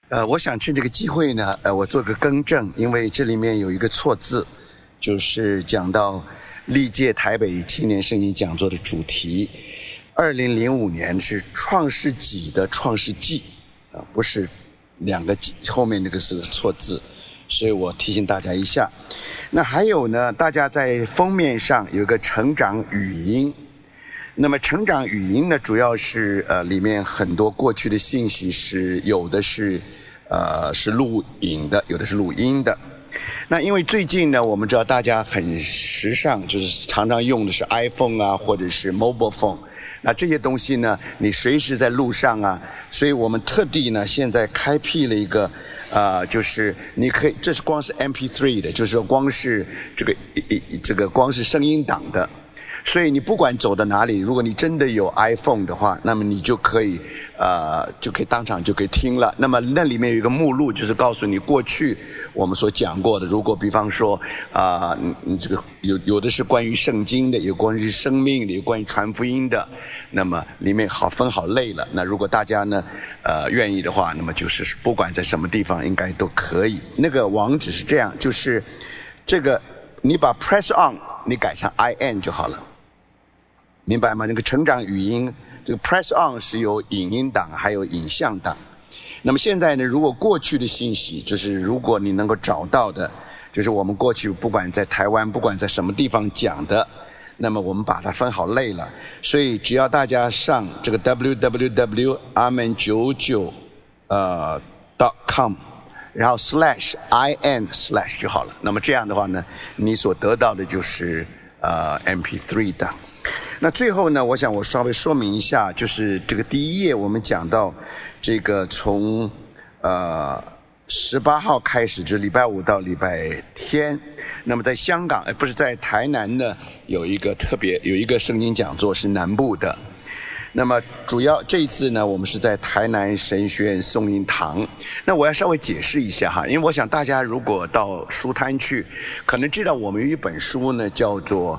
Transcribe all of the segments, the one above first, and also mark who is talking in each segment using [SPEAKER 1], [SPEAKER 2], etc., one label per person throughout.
[SPEAKER 1] 我想趁这个机会呢，我做个更正，因为这里面有一个错字，就是讲到历届台北青年圣经讲座的主题，2005年是创世纪的创世纪，不是两个后面那个是错字，所以我提醒大家一下。那还有呢，大家在封面上有一个成长语音。那么成长语音呢，主要是里面很多过去的信息是有的是录影的，有的是录音的。那因为最近呢，我们知道大家很时尚，就是常常用的是 iPhone 啊，或者是 mobile phone。那这些东西呢，你随时在路上啊，所以我们特地呢现在开辟了一个就是你可以，这是光是 MP3 的，就是光是这个光是声音档的。所以你不管走到哪里，如果你真的有 iPhone 的话，那么你就可以当场就可以听了。那么那里面有一个目录，就是告诉你过去我们所讲过的。如果比方说这个有的是关于圣经的，有关于生命的，有关于传福音的，那么里面分好类了。那如果大家呢愿意的话，那么就是不管在什么地方应该都可以。那个网址是这样，就是这个你把 press on 你改成 IN 就好了。明白吗？那个成长语音，这个 press on 是有影音档还有影像档。那么现在呢，如果过去的信息，就是如果你能够找到的，就是我们过去不管在台湾，不管在什么地方讲的，那么我们把它分好类了。所以只要大家上这个 www.amen99.com，然后/in/ 就好了。那么这样的话呢，你所得到的就是MP3 档。那最后呢，我想我稍微说明一下，就是这个第一页我们讲到这个从18号开始，就是礼拜五到礼拜天，那么在香港不是在台南呢，有一个圣经讲座是南部的。那么主要这一次呢，我们是在台南神学院颂音堂。那我要稍微解释一下哈，因为我想大家如果到书摊去，可能知道我们有一本书呢，叫做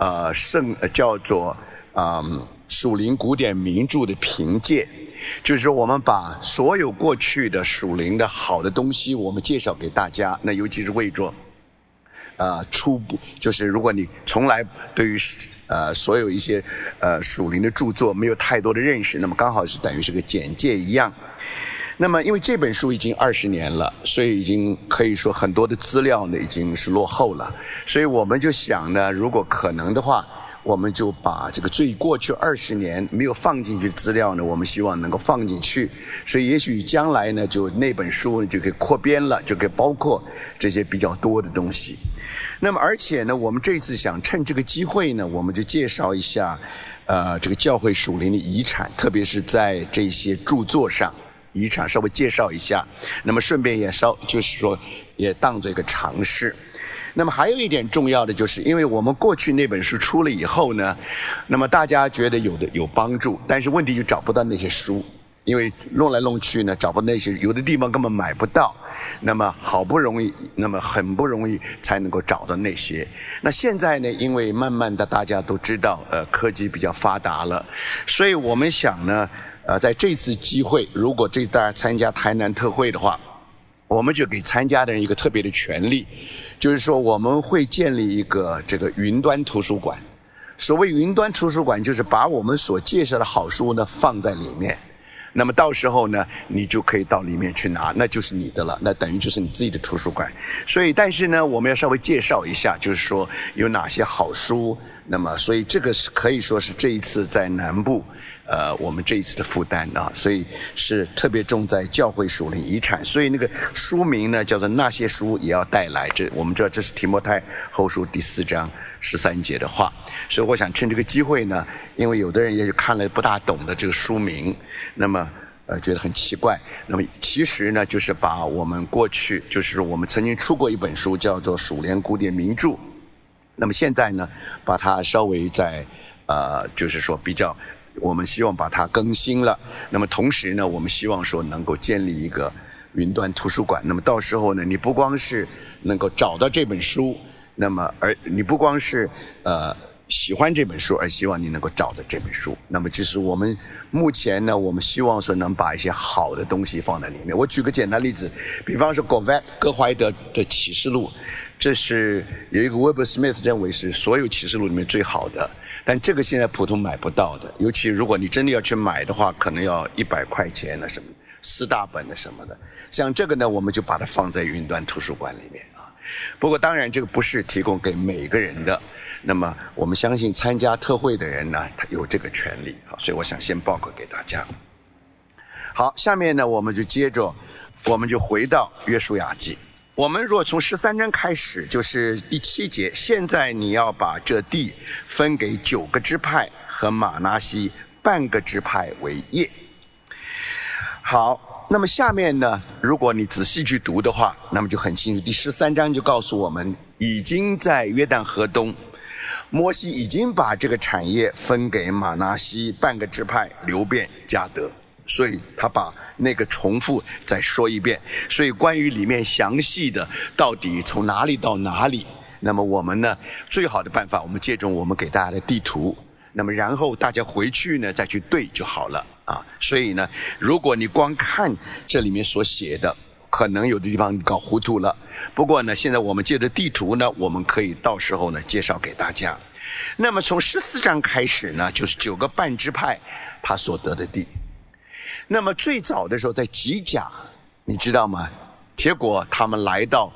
[SPEAKER 1] 属灵古典名著的凭借，就是说我们把所有过去的属灵的好的东西，我们介绍给大家。那尤其是为着初步，就是如果你从来对于所有一些属灵的著作没有太多的认识，那么刚好是等于是个简介一样。那么因为这本书已经20年了，所以已经可以说很多的资料呢已经是落后了，所以我们就想呢，如果可能的话，我们就把这个过去20年没有放进去的资料呢，我们希望能够放进去，所以也许将来呢，就那本书呢就可以扩编了，就可以包括这些比较多的东西。那么而且呢，我们这次想趁这个机会呢，我们就介绍一下这个教会属灵的遗产，特别是在这些著作上遗产稍微介绍一下，那么顺便也就是说也当做一个尝试。那么还有一点重要的就是，因为我们过去那本书出了以后呢，那么大家觉得有帮助，但是问题就找不到那些书，因为弄来弄去呢，找不到那些，有的地方根本买不到，那么很不容易才能够找到那些。那现在呢，因为慢慢的大家都知道科技比较发达了，所以我们想呢在这次机会，如果大家参加台南特会的话，我们就给参加的人一个特别的权利，就是说我们会建立一个这个云端图书馆。所谓云端图书馆，就是把我们所介绍的好书呢放在里面，那么到时候呢，你就可以到里面去拿，那就是你的了，那等于就是你自己的图书馆。所以但是呢，我们要稍微介绍一下，就是说有哪些好书，那么所以这个是可以说是这一次在南部我们这一次的负担啊，所以是特别重在教会属灵遗产。所以那个书名呢叫做那些书也要带来，我们知道这是提摩太后书第4章13节的话。所以我想趁这个机会呢，因为有的人也许看了不大懂的这个书名，那么觉得很奇怪，那么其实呢就是把我们过去，就是我们曾经出过一本书叫做属灵古典名著，那么现在呢把它稍微在就是说比较，我们希望把它更新了。那么同时呢，我们希望说能够建立一个云端图书馆。那么到时候呢，你不光是能够找到这本书，那么你不光是喜欢这本书，而希望你能够找到这本书。那么这是我们目前呢，我们希望说能把一些好的东西放在里面。我举个简单例子，比方说戈怀德的启示录，这是有一个 Wilbur Smith 认为是所有启示录里面最好的，但这个现在普通买不到的，尤其如果你真的要去买的话，可能要100块钱的什么4大本的什么的。像这个呢，我们就把它放在云端图书馆里面啊。不过当然这个不是提供给每个人的，那么我们相信参加特会的人呢，他有这个权利啊，所以我想先报告给大家。好，下面呢我们就回到约书亚记。我们若从13章开始，就是第7节，现在你要把这地分给9个支派和马拿西半个支派为业。好，那么下面呢，如果你仔细去读的话，那么就很清楚。第13章就告诉我们，已经在约旦河东，摩西已经把这个产业分给马拿西半个支派流便迦得，所以他把那个重复再说一遍。所以关于里面详细的到底从哪里到哪里，那么我们呢最好的办法，我们借助我们给大家的地图，那么然后大家回去呢再去对就好了啊。所以呢，如果你光看这里面所写的，可能有的地方搞糊涂了。不过呢，现在我们借着地图呢，我们可以到时候呢介绍给大家。那么从14章开始呢，就是9个半支派他所得的地。那么最早的时候在吉甲，你知道吗？结果他们来到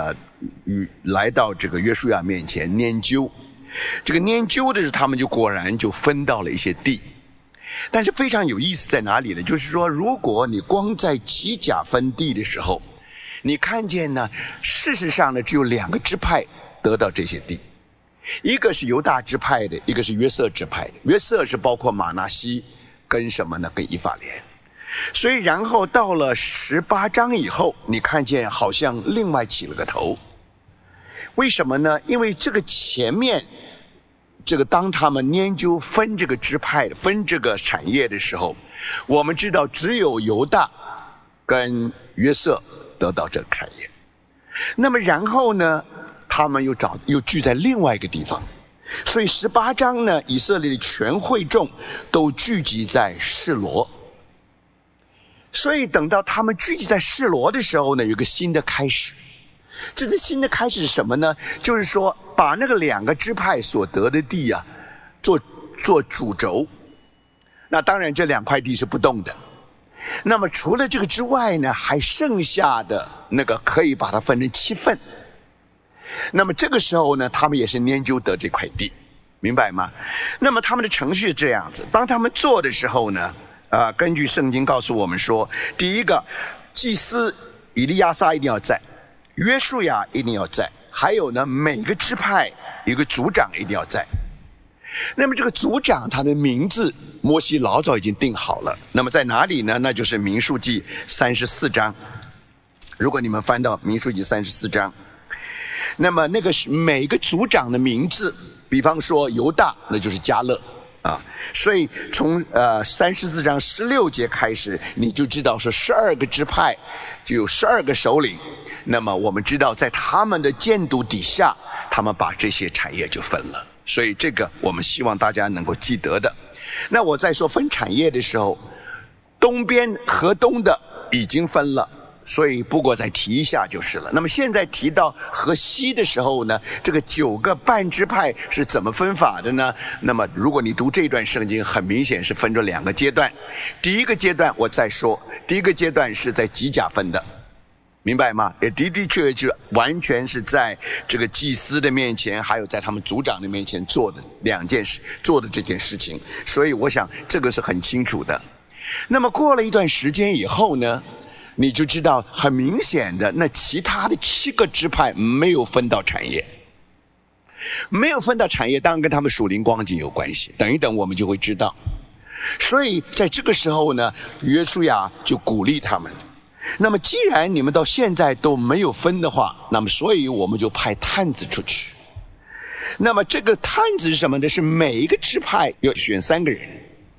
[SPEAKER 1] 这个约书亚面前研究，这个研究的时候，他们就果然就分到了一些地。但是非常有意思在哪里呢？就是说，如果你光在吉甲分地的时候，你看见呢，事实上呢，只有2个支派得到这些地，一个是犹大支派的，一个是约瑟支派的。约瑟是包括马拿西跟什么呢？跟以法莲。所以然后到了18章以后，你看见好像另外起了个头。为什么呢？因为这个前面这个当他们研究分这个支派分这个产业的时候，我们知道只有犹大跟约瑟得到这个产业。那么然后呢，他们又聚在另外一个地方，所以18章呢，以色列的全会众都聚集在示罗。所以等到他们聚集在示罗的时候呢，有个新的开始。这个新的开始是什么呢？就是说把那个2个支派所得的地啊，做主轴。那当然这2块地是不动的。那么除了这个之外呢，还剩下的那个可以把它分成7份。那么这个时候呢，他们也是研究得这块地，明白吗？那么他们的程序是这样子，当他们做的时候呢，根据圣经告诉我们说，第一个，祭司以利亚撒一定要在，约书亚一定要在，还有呢，每个支派有个族长一定要在。那么这个族长他的名字，摩西老早已经定好了。那么在哪里呢？那就是民数记34章。如果你们翻到民数记34章，那么那个是每个族长的名字，比方说犹大，那就是迦勒啊。所以从34章16节开始，你就知道说12个支派就有12个首领。那么我们知道，在他们的监督底下，他们把这些产业就分了。所以这个我们希望大家能够记得的。那我在说分产业的时候，东边河东的已经分了，所以不过再提一下就是了。那么现在提到河西的时候呢，这个9个半支派是怎么分法的呢？那么如果你读这段圣经，很明显是分成2个阶段。第一个阶段我再说，第一个阶段是在吉甲分的，明白吗？也的确就完全是在这个祭司的面前，还有在他们族长的面前做的2件事，做的这件事情。所以我想这个是很清楚的。那么过了一段时间以后呢，你就知道很明显的，那其他的7个支派没有分到产业。没有分到产业，当然跟他们属灵光景有关系。等一等我们就会知道。所以在这个时候呢，约书亚就鼓励他们。那么既然你们到现在都没有分的话，那么所以我们就派探子出去。那么这个探子是什么呢？是每一个支派要选3个人。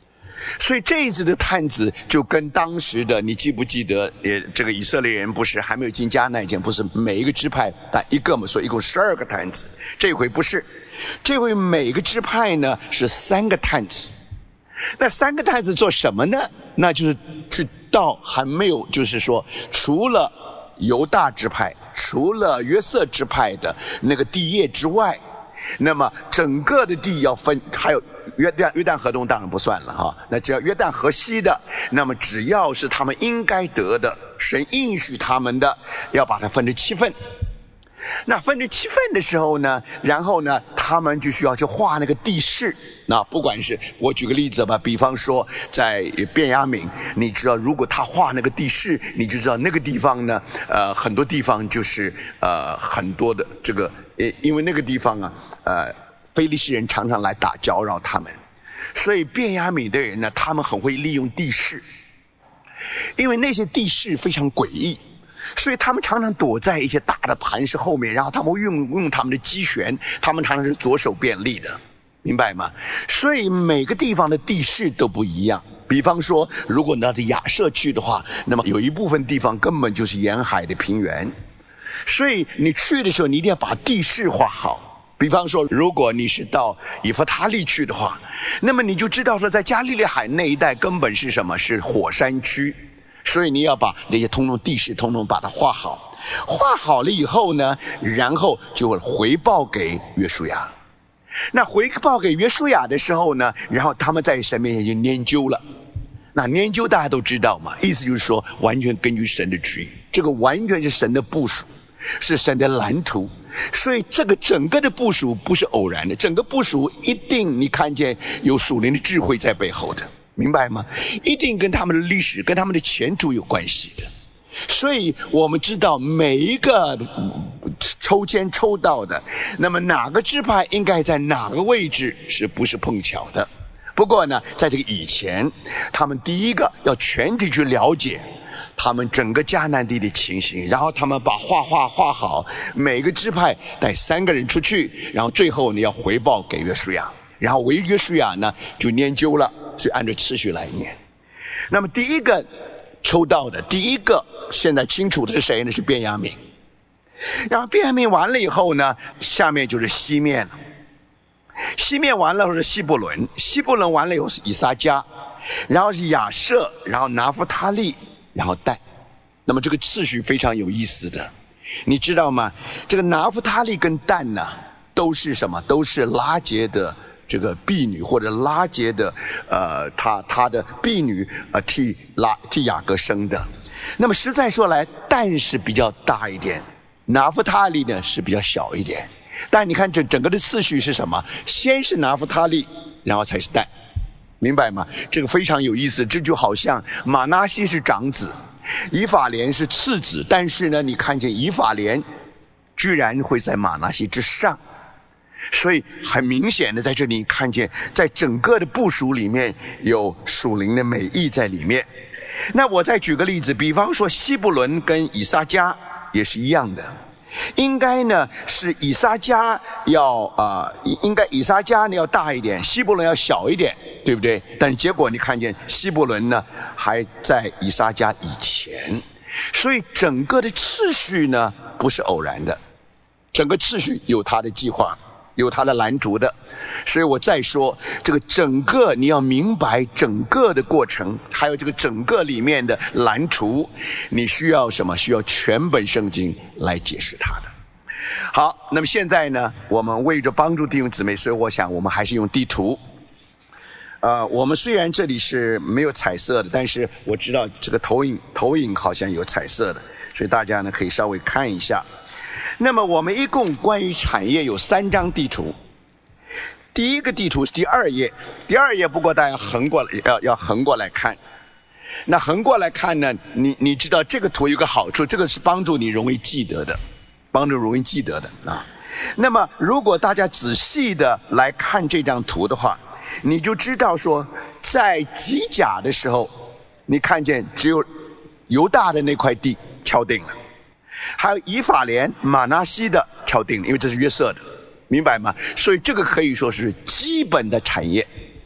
[SPEAKER 1] 所以这一次的探子就跟当时的，你记不记得？这个以色列人不是还没有进迦南以前，不是每一个支派但一个嘛，所以一共12个探子。这回不是，这回每个支派呢是3个探子。那3个探子做什么呢？那就是去到还没有，就是说除了犹大支派、除了约瑟支派的那个地业之外，那么整个的地要分，还有约旦河东当然不算了哈。那只要约旦河西的，那么只要是他们应该得的，神应许他们的，要把它分成7份。那分成7份的时候呢，然后呢，他们就需要去画那个地势。那不管是我举个例子吧，比方说在便雅悯，你知道如果他画那个地势，你就知道那个地方呢，很多地方就是很多的这个，因为那个地方啊，非利士人常常来搅扰他们，所以便雅悯的人呢，他们很会利用地势，因为那些地势非常诡异。所以他们常常躲在一些大的磐石后面，然后他们会用他们的机旋，他们常常是左手便利的，明白吗？所以每个地方的地势都不一样。比方说，如果你到亚设去的话，那么有一部分地方根本就是沿海的平原，所以你去的时候，你一定要把地势画好。比方说，如果你是到以弗他利去的话，那么你就知道说，在加利利海那一带根本是什么？是火山区。所以你要把那些通通地势通通把它画好，画好了以后呢，然后就会回报给约书亚。那回报给约书亚的时候呢，然后他们在神面前就研究了。那研究大家都知道嘛，意思就是说完全根据神的旨意，这个完全是神的部署，是神的蓝图。所以这个整个的部署不是偶然的，整个部署一定你看见有属灵的智慧在背后的。明白吗？一定跟他们的历史、跟他们的前途有关系的。所以我们知道每一个抽签抽到的，那么哪个支派应该在哪个位置，是不是碰巧的？不过呢，在这个以前，他们第一个要全体去了解他们整个迦南地的情形，然后他们把画好，每个支派带3个人出去，然后最后呢要回报给约书亚，然后为约书亚呢就研究了。所以按照次序来念。那么第一个抽到的，第一个现在清楚的是谁呢？是便雅悯。然后便雅悯完了以后呢，下面就是西面了。西面完了是西布伦，西布伦完了以后是以撒迦，然后是亚设，然后拿弗他利，然后但。那么这个次序非常有意思的，你知道吗？这个拿弗他利跟但呢，都是什么？都是拉结的。这个婢女或者拉结的，他的婢女替雅各生的。那么实在说来，但是比较大一点，拿弗他利呢是比较小一点。但你看整个的次序是什么？先是拿弗他利，然后才是但，明白吗？这个非常有意思。这就好像马拿西是长子，以法莲是次子，但是呢，你看见以法莲居然会在马拿西之上。所以很明显的在这里看见，在整个的部署里面有属灵的美意在里面。那我再举个例子，比方说西布伦跟以撒迦也是一样的，应该呢是以撒迦应该以撒迦呢要大一点，西布伦要小一点，对不对？但结果你看见西布伦呢还在以撒迦以前，所以整个的次序呢不是偶然的，整个次序有它的计划。有它的蓝图的，所以我再说这个整个你要明白整个的过程，还有这个整个里面的蓝图，你需要什么？需要全本圣经来解释它的。好，那么现在呢，我们为着帮助弟兄姊妹，所以我想我们还是用地图。我们虽然这里是没有彩色的，但是我知道这个投影好像有彩色的，所以大家呢可以稍微看一下。那么我们一共关于产业有3张地图。第一个地图是第2页，第2页不过大家横过来要横过来看。那横过来看呢，你知道这个图有个好处，这个是帮助你容易记得的，啊。那么如果大家仔细的来看这张图的话，你就知道说，在基甲的时候，你看见只有犹大的那块地敲定了。还有以法莲、马拿西的敲定了，因为这是约瑟的，明白吗？所以这个可以说是基本的产业，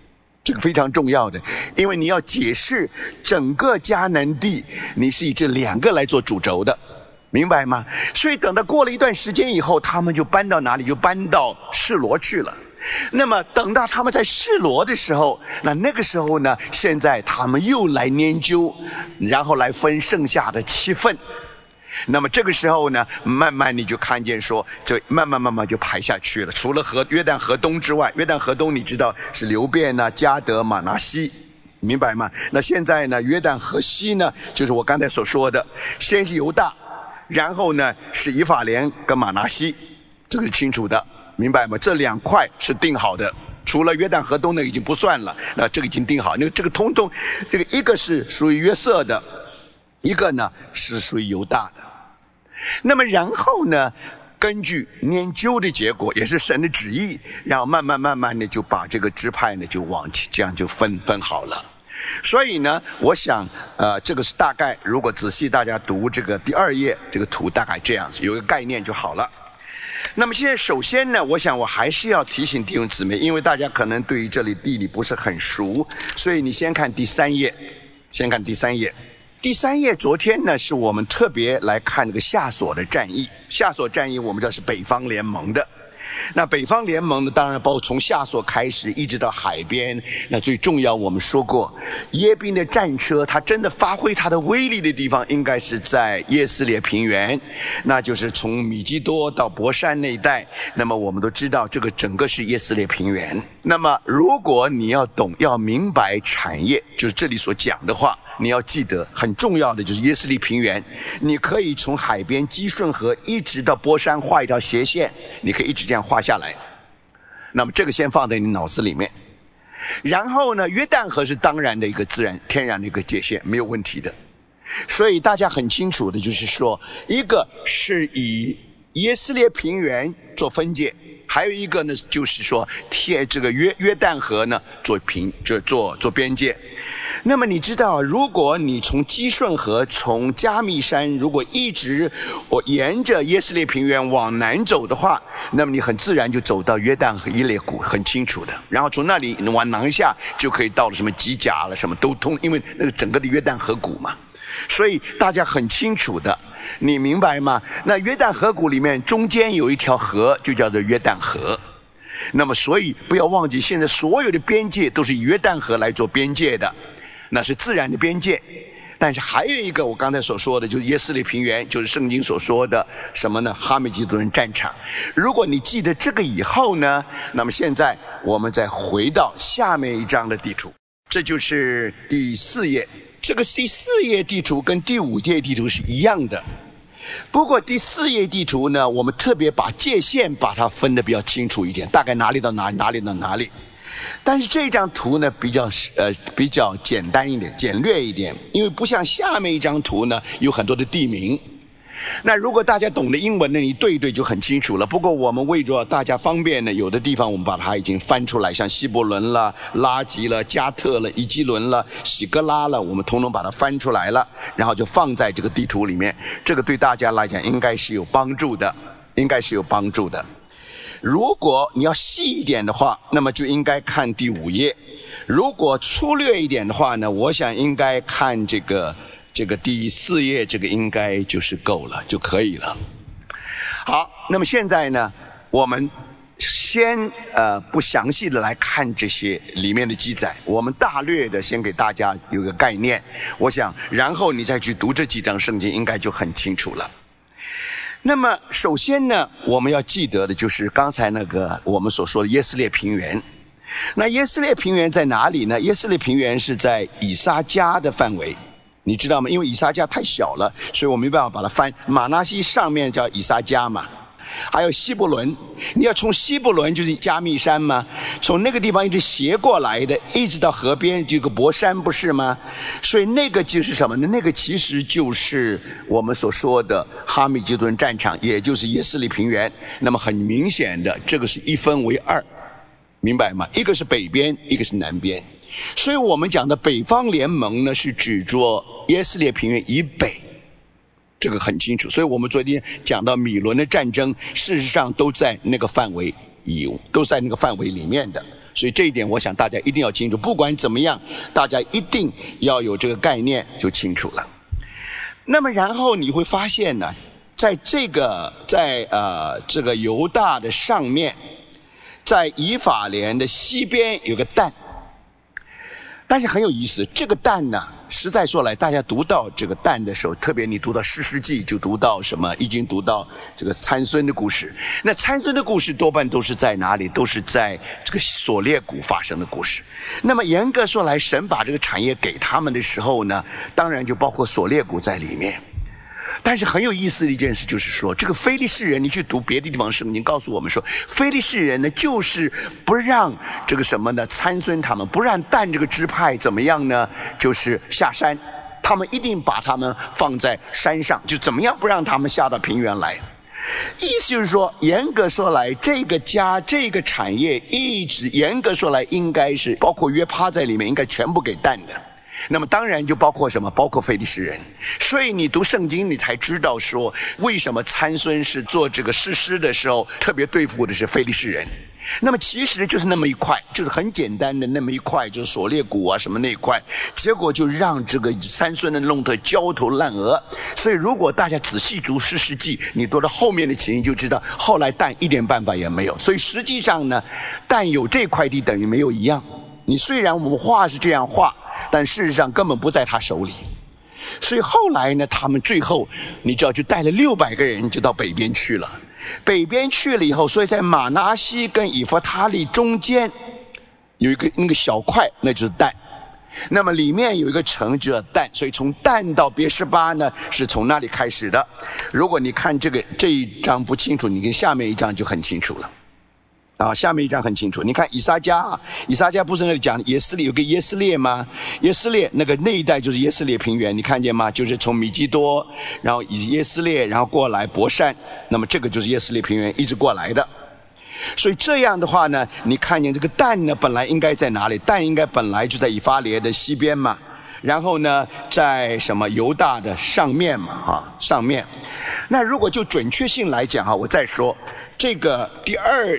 [SPEAKER 1] 这个非常重要的，因为你要解释整个迦南地，你是以这2个来做主轴的，明白吗？所以等到过了一段时间以后，他们就搬到哪里？就搬到示罗去了。那么等到他们在示罗的时候，那个时候呢，现在他们又来研究，然后来分剩下的7份。那么这个时候呢，慢慢你就看见说，这慢慢就排下去了。除了约旦河东之外，约旦河东你知道是流便啊、迦得、玛拿西，明白吗？那现在呢，约旦河西呢，就是我刚才所说的，先是犹大，然后呢是以法莲跟玛拿西，这个是清楚的，明白吗？这2块是定好的。除了约旦河东呢已经不算了，那这个已经定好。那这个通通，这个一个是属于约瑟的，一个呢是属于犹大的。那么然后呢，根据研究的结果，也是神的旨意，然后慢慢的就把这个支派呢就往这样就分好了。所以呢，我想这个是大概，如果仔细大家读这个第2页这个图，大概这样子有一个概念就好了。那么现在首先呢，我想我还是要提醒弟兄姊妹，因为大家可能对于这里地理不是很熟，所以你先看第3页，先看第3页。第3页昨天呢，是我们特别来看这个夏所的战役。夏所战役我们知道是北方联盟的。那北方联盟呢，当然包括从夏所开始一直到海边。那最重要我们说过，耶宾的战车它真的发挥它的威力的地方应该是在耶斯列平原，那就是从米基多到伯珊那一带。那么我们都知道这个整个是耶斯列平原。那么如果你要懂要明白产业，就是这里所讲的话，你要记得很重要的就是耶斯列平原，你可以从海边基顺河一直到伯珊画一条斜线，你可以一直这样画下来。那么这个先放在你脑子里面。然后呢，约旦河是当然的一个自然天然的一个界限，没有问题的。所以大家很清楚的就是说，一个是以耶斯列平原做分界，还有一个呢就是说这个约旦河呢做边界。那么你知道，如果你从基顺河从加密山如果一直沿着耶斯列平原往南走的话，那么你很自然就走到约旦河以勒谷，很清楚的。然后从那里往南下就可以到了什么吉甲了，什么都通，因为那个整个的约旦河谷嘛。所以大家很清楚的，你明白吗？那约旦河谷里面中间有一条河，就叫做约旦河。那么所以不要忘记，现在所有的边界都是以约旦河来做边界的，那是自然的边界。但是还有一个我刚才所说的，就是耶斯列平原，就是圣经所说的什么呢？哈米吉多人战场。如果你记得这个以后呢，那么现在我们再回到下面一张的地图，这就是第4页。这个第4页地图跟第5页地图是一样的，不过第4页地图呢，我们特别把界限把它分得比较清楚一点，大概哪里到哪里，哪里到哪里。但是这张图呢比较简单一点，简略一点，因为不像下面一张图呢有很多的地名。那如果大家懂得英文呢，你对一对就很清楚了。不过我们为着大家方便呢，有的地方我们把它已经翻出来，像希伯伦了、拉吉了、加特了、以基伦了、喜格拉了，我们统统把它翻出来了，然后就放在这个地图里面。这个对大家来讲应该是有帮助的，应该是有帮助的。如果你要细一点的话，那么就应该看第5页。如果粗略一点的话呢，我想应该看这个第4页，这个应该就是够了，就可以了。好，那么现在呢，我们先不详细的来看这些里面的记载，我们大略的先给大家有个概念，我想然后你再去读这几章圣经应该就很清楚了。那么首先呢，我们要记得的就是刚才那个我们所说的耶斯列平原。那耶斯列平原在哪里呢？耶斯列平原是在以撒迦的范围，你知道吗？因为以撒迦太小了，所以我没办法把它翻。马拿西上面叫以撒迦嘛，还有希伯伦，你要从希伯伦就是加密山嘛，从那个地方一直斜过来的，一直到河边这个伯珊，不是吗？所以那个就是什么呢？那个其实就是我们所说的哈米吉顿战场，也就是耶斯列平原。那么很明显的，这个是一分为2，明白吗？一个是北边，一个是南边。所以我们讲的北方联盟呢，是指着耶斯列平原以北，这个很清楚。所以我们昨天讲到米伦的战争，事实上都在那个范围里面的。 所以这一点我想大家一定要清楚，不管怎么样，大家一定要有这个概念就清楚了。那么然后你会发现呢，在这个犹大的上面，在以法莲的西边有个但，但是很有意思，这个但呢，实在说来，大家读到这个但的时候，特别你读到士师记，就读到什么，已经读到这个参孙的故事。那参孙的故事多半都是在哪里？都是在这个索列谷发生的故事。那么严格说来，神把这个产业给他们的时候呢，当然就包括索列谷在里面。但是很有意思的一件事就是说，这个非利士人，你去读别的地方圣经告诉我们说，非利士人呢就是不让这个什么呢，参孙他们不让但这个支派怎么样呢，就是下山，他们一定把他们放在山上，就怎么样不让他们下到平原来。意思就是说，严格说来，这个家这个产业一直严格说来应该是包括约帕在里面，应该全部给但的。那么当然就包括什么？包括非利士人。所以你读圣经，你才知道说，为什么参孙是做这个士师的时候，特别对付的是非利士人。那么其实就是那么一块，就是很简单的那么一块，就是索列谷啊什么那一块，结果就让这个参孙的弄得焦头烂额。所以如果大家仔细读士师记，你读到后面的情形就知道，后来但一点办法也没有。所以实际上呢，但有这块地等于没有一样。你虽然我们画是这样画，但事实上根本不在他手里。所以后来呢，他们最后你知道就带了600个人就到北边去了。北边去了以后，所以在马拿西跟以弗他利中间有一个那个小块，那就是但。那么里面有一个城叫但，所以从但到别是巴呢，是从那里开始的。如果你看这一章不清楚，你跟下面一章就很清楚了。下面一章很清楚，你看以撒家以撒家不是那里讲耶斯列有个耶斯列吗？耶斯列那一带就是耶斯列平原，你看见吗？就是从米基多，然后以耶斯列，然后过来伯善，那么这个就是耶斯列平原一直过来的。所以这样的话呢，你看见这个但呢，本来应该在哪里？但应该本来就在以法莲的西边嘛。然后呢，在什么犹大的上面嘛，上面。那如果就准确性来讲我再说，这个第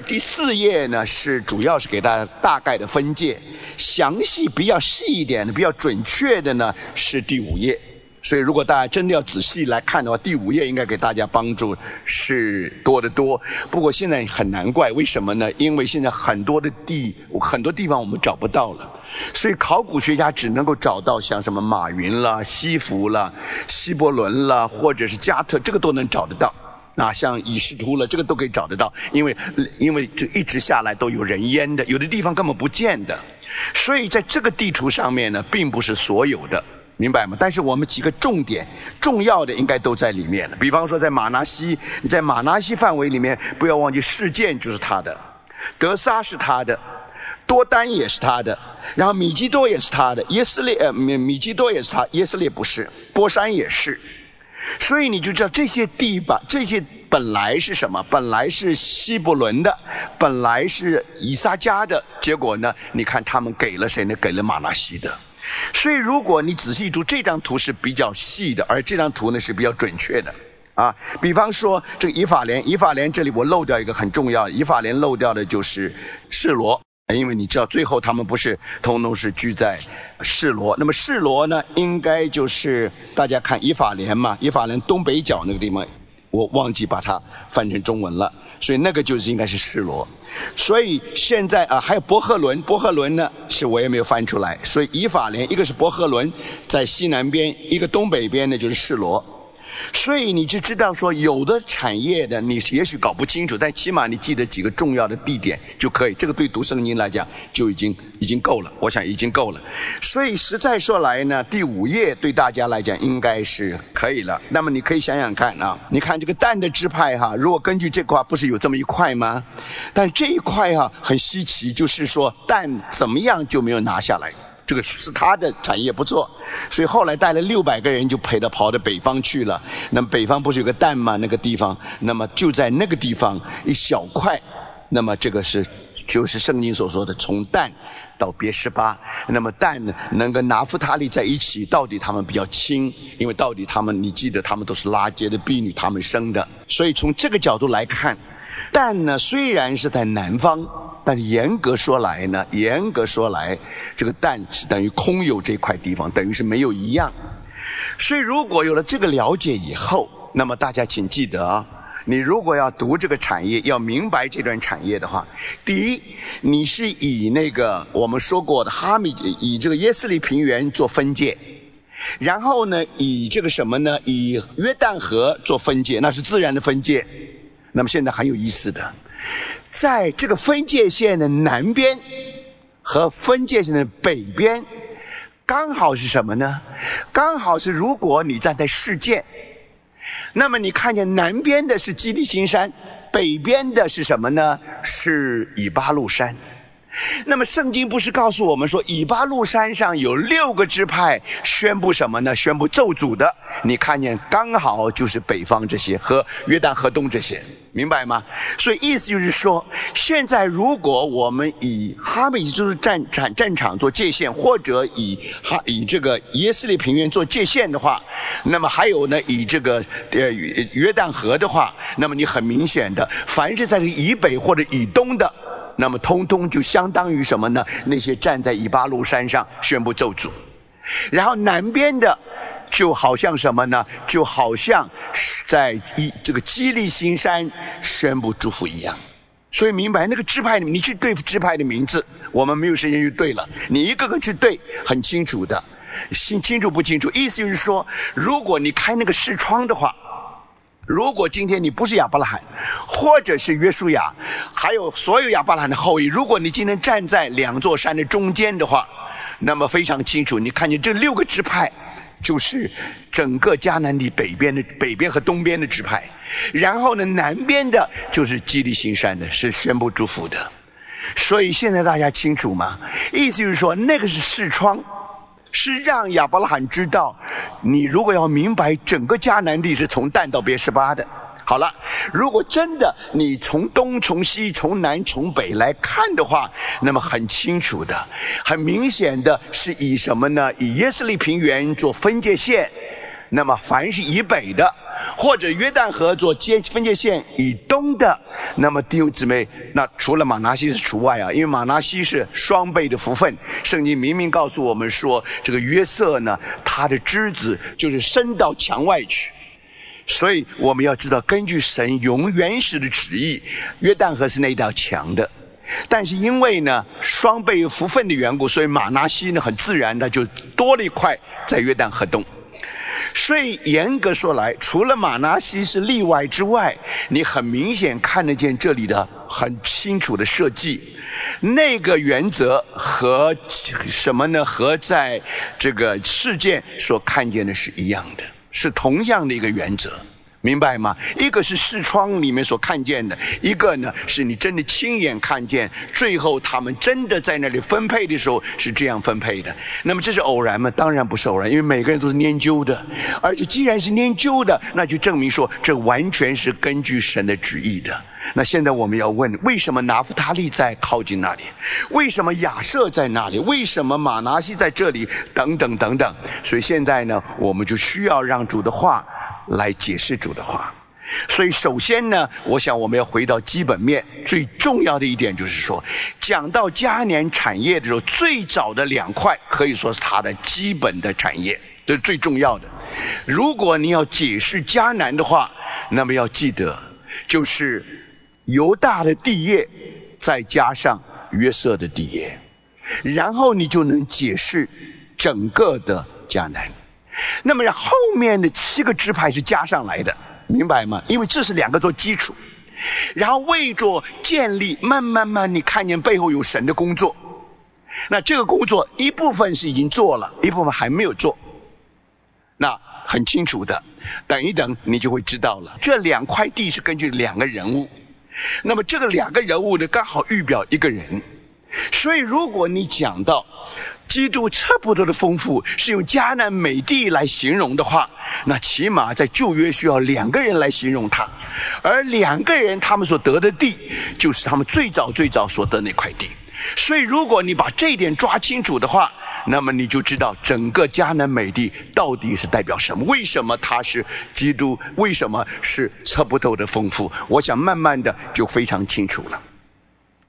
[SPEAKER 1] 4页呢，是主要是给大家大概的分界，详细比较细一点的、比较准确的呢是第5页。所以如果大家真的要仔细来看的话，第5页应该给大家帮助是多得多。不过现在很难怪，为什么呢？因为现在很多地方我们找不到了，所以考古学家只能够找到像什么马云啦、西弗啦、希伯伦啦，或者是加特，这个都能找得到。像以士图了，这个都可以找得到，因为这一直下来都有人烟的，有的地方根本不见的。所以在这个地图上面呢，并不是所有的。明白吗？但是我们几个重要的应该都在里面了。比方说在马拿西，你在马拿西范围里面，不要忘记示剑就是他的，德撒是他的，多丹也是他的，然后米基多也是他的，米基多也是他，耶斯列不是，波山也是。所以你就知道这些地吧，这些本来是什么？本来是希伯伦的，本来是以撒家的，结果呢，你看他们给了谁呢？给了马拿西的。所以如果你仔细读这张图是比较细的，而这张图呢是比较准确的比方说这个以法莲这里我漏掉一个很重要的，以法莲漏掉的就是示罗，因为你知道最后他们不是通通是聚在示罗。那么示罗呢，应该就是大家看以法莲嘛，以法莲东北角那个地方，我忘记把它翻成中文了，所以那个就是应该是示罗。所以现在还有伯赫伦呢，是我也没有翻出来。所以以法莲一个是伯赫伦在西南边，一个东北边呢就是示罗。所以你就知道说，有的产业的你也许搞不清楚，但起码你记得几个重要的地点就可以。这个对读圣经来讲就已经够了，我想已经够了。所以实在说来呢，第5页对大家来讲应该是可以了。那么你可以想想看你看这个但的支派如果根据这块不是有这么一块吗？但这一块很稀奇，就是说但怎么样就没有拿下来。这个是他的产业不错，所以后来带了600个人就跑到北方去了。那么北方不是有个但吗？那个地方，那么就在那个地方一小块，那么这个就是圣经所说的从但到别是巴。那么但能跟拿弗他利在一起，到底他们比较亲，因为到底你记得他们都是拉结的婢女，他们生的。所以从这个角度来看，但呢虽然是在南方， 但是严格说来，这个但是等于空有这块地方，等于是没有一样。所以如果有了这个了解以后，那么大家请记得，你如果要读这个产业，要明白这段产业的话，第一，你是以那个我们说过的以这个耶斯利平原做分界，然后呢，以这个什么呢？以约旦河做分界，那是自然的分界。那么现在很有意思的，在这个分界线的南边和分界线的北边，刚好是什么呢？刚好是如果你站在世界，那么你看见南边的是基利心山，北边的是什么呢？是以巴路山。那么圣经不是告诉我们说，以巴路山上有6个支派宣布什么呢？宣布咒诅的。你看见刚好就是北方这些和约旦河东这些，明白吗？所以意思就是说，现在如果我们以哈米就是战场做界限，或者以这个耶斯利平原做界限的话，那么还有呢，以这个约旦河的话，那么你很明显的，凡是在这以北或者以东的，那么通通就相当于什么呢？那些站在以巴路山上宣布咒诅，然后南边的就好像什么呢？就好像在这个基利心山宣布祝福一样。所以明白那个支派，你去对支派的名字，我们没有时间去对了，你一个个去对，很清楚的，清楚不清楚？意思就是说，如果你开那个视窗的话，如果今天你不是亚伯拉罕，或者是约书亚，还有所有亚伯拉罕的后裔，如果你今天站在2座山的中间的话，那么非常清楚，你看见这6个支派就是整个迦南地北边和东边的支派，然后呢，南边的就是基利心山的，是宣布祝福的。所以现在大家清楚吗？意思就是说，那个是视窗，是让亚伯拉罕知道，你如果要明白整个迦南地是从但到别是巴的。好了，如果真的你从东从西从南从北来看的话，那么很清楚的，很明显的是以什么呢？以耶斯利平原做分界线，那么凡是以北的，或者约旦河做分界线以东的，那么弟兄姊妹，那除了玛拿西是除外啊，因为玛拿西是双倍的福分。圣经明明告诉我们说，这个约瑟呢，他的枝子就是伸到墙外去。所以我们要知道，根据神原始的旨意，约旦河是那道墙的。但是因为呢双倍福分的缘故，所以玛拿西呢很自然的就多了一块在约旦河东。所以严格说来，除了玛拿西是例外之外，你很明显看得见这里的很清楚的设计。那个原则和什么呢？和在这个事件所看见的是一样的，是同样的一个原则，明白吗？一个是视窗里面所看见的，一个呢是你真的亲眼看见，最后他们真的在那里分配的时候是这样分配的。那么这是偶然吗？当然不是偶然，因为每个人都是研究的，而且既然是研究的，那就证明说这完全是根据神的旨意的。那现在我们要问，为什么拿弗他利在靠近那里？为什么亚设在那里？为什么玛拿西在这里？等等等等。所以现在呢，我们就需要让主的话来解释主的话。所以首先呢，我想我们要回到基本面，最重要的一点就是说，讲到迦南产业的时候，最早的2块可以说是它的基本的产业，这是最重要的。如果你要解释迦南的话，那么要记得就是犹大的地业再加上约瑟的地业，然后你就能解释整个的迦南。那么后面的7个支派是加上来的，明白吗？因为这是2个做基础，然后为着建立，慢慢你看见背后有神的工作。那这个工作一部分是已经做了，一部分还没有做，那很清楚的，等一等你就会知道了。这2块地是根据2个人物，那么这个2个人物呢，刚好预表一个人。所以如果你讲到基督差不多的丰富是用迦南美地来形容的话，那起码在旧约需要2个人来形容它，而2个人他们所得的地就是他们最早所得那块地。所以如果你把这一点抓清楚的话，那么你就知道整个迦南美地到底是代表什么，为什么它是基督，为什么是测不透的丰富。我想慢慢的就非常清楚了。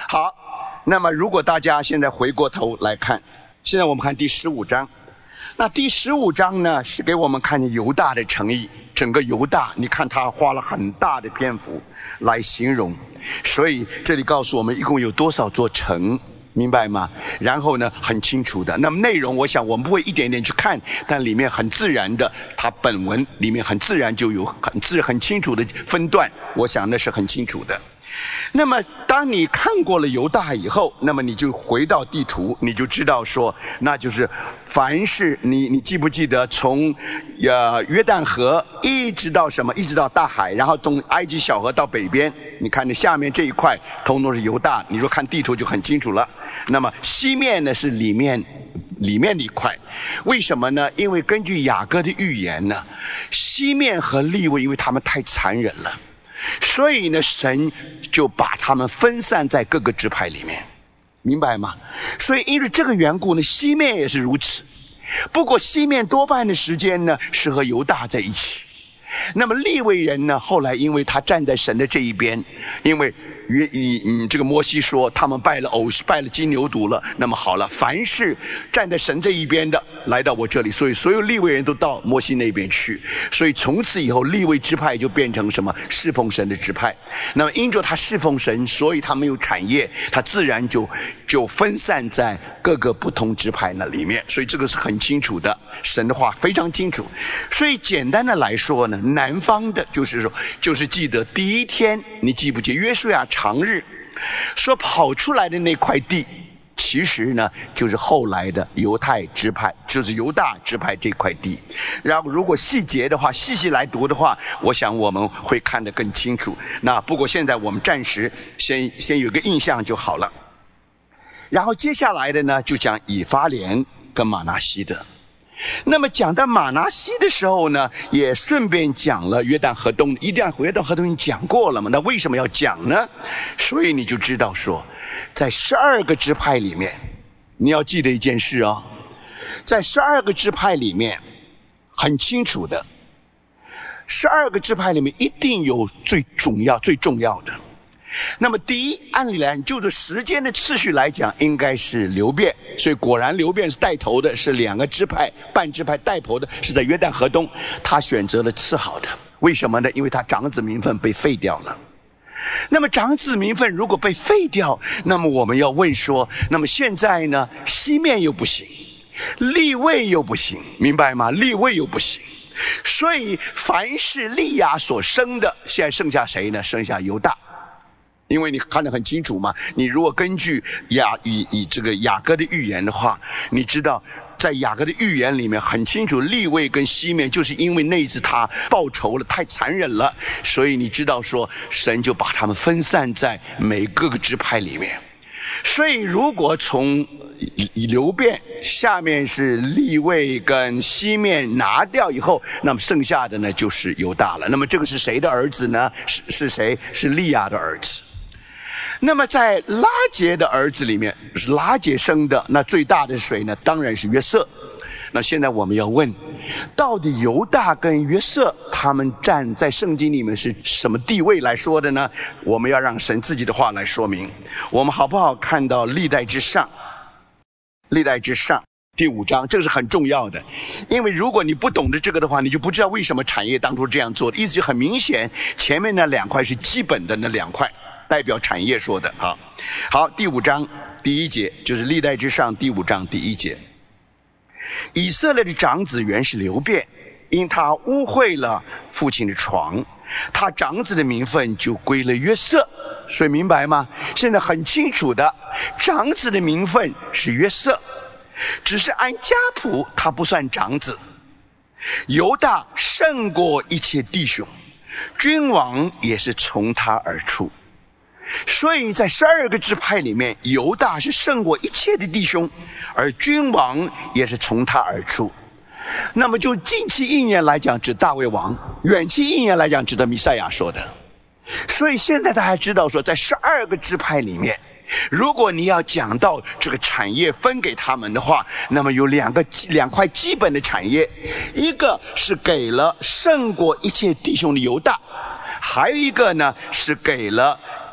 [SPEAKER 1] 好，那么如果大家现在回过头来看，现在我们看第15章。那第15章呢，是给我们看见犹大的诚意。整个犹大，你看他花了很大的篇幅来形容，所以这里告诉我们一共有多少座城，明白吗？然后呢，很清楚的。那么内容，我想我们不会一点点去看，但里面很自然的，它本文里面很自然就有很清楚的分段，我想那是很清楚的。那么当你看过了犹大以后，那么你就回到地图，你就知道说，那就是凡是你记不记得从约旦河一直到什么，一直到大海，然后从埃及小河到北边，你看那下面这一块通通是犹大，你说看地图就很清楚了。那么西面呢是里面的一块，为什么呢？因为根据雅各的预言呢，西面和利未因为他们太残忍了，所以呢，神就把他们分散在各个支派里面，明白吗？所以因为这个缘故呢，西面也是如此。不过西面多半的时间呢，是和犹大在一起。那么利未人呢，后来因为他站在神的这一边，因为这个摩西说他们拜了偶，拜了金牛犊了，那么好了，凡是站在神这一边的来到我这里，所以所有利未人都到摩西那边去，所以从此以后利未支派就变成什么？侍奉神的支派。那么因着他侍奉神，所以他没有产业，他自然就分散在各个不同支派那里面，所以这个是很清楚的，神的话非常清楚。所以简单的来说呢，南方的就是记得第一天，你记不记约书亚长日说跑出来的那块地，其实呢就是后来的犹太支派，就是犹大支派这块地。然后如果细节的话，细来读的话，我想我们会看得更清楚。那不过现在我们暂时先有个印象就好了。然后接下来的呢，就讲以法莲跟玛拿西的。那么讲到玛拿西的时候呢，也顺便讲了约旦河东。约旦河东你讲过了嘛？那为什么要讲呢？所以你就知道说，在12个支派里面，你要记得一件事哦，在12个支派里面，很清楚的，12个支派里面一定有最重要的。那么第一，按理来就是时间的次序来讲，应该是流变，所以果然流变是带头的，是2个支派半支派带头的，是在约旦河东，他选择了次好的。为什么呢？因为他长子名分被废掉了。那么长子名分如果被废掉，那么我们要问说，那么现在呢，西面又不行，利未又不行，明白吗？利未又不行，所以凡是利亚所生的，现在剩下谁呢？剩下犹大。因为你看得很清楚嘛，你如果根据这个雅各的预言的话，你知道在雅各的预言里面很清楚，利未跟西面就是因为那次他报仇了，太残忍了，所以你知道说神就把他们分散在每各个支派里面。所以如果从流变下面是利未跟西面拿掉以后，那么剩下的呢就是犹大了。那么这个是谁的儿子呢？是谁？是利亚的儿子。那么在拉结的儿子里面，是拉结生的，那最大的是谁呢？当然是约瑟。那现在我们要问，到底犹大跟约瑟他们站在圣经里面是什么地位来说的呢？我们要让神自己的话来说明。我们好不好看到历代之上第5章，这个是很重要的。因为如果你不懂得这个的话，你就不知道为什么产业当初这样做的。意思就很明显，前面那2块是基本的那2块代表产业说的。好，第5章第1节，就是历代之上第5章第1节。以色列的长子原是流变，因他污秽了父亲的床，他长子的名分就归了约瑟。所以明白吗？现在很清楚的，长子的名分是约瑟，只是按家谱他不算长子。犹大胜过一切弟兄，君王也是从他而出。所以在12个支派里面，犹大是胜过一切的弟兄，而君王也是从他而出。那么就近期意念来讲指大卫王，远期意念来讲指的弥赛亚说的。所以现在大家知道说，在12个支派里面，如果你要讲到这个产业分给他们的话，那么有两块基本的产业，一个是给了胜过一切弟兄的犹大，还有一个呢是给了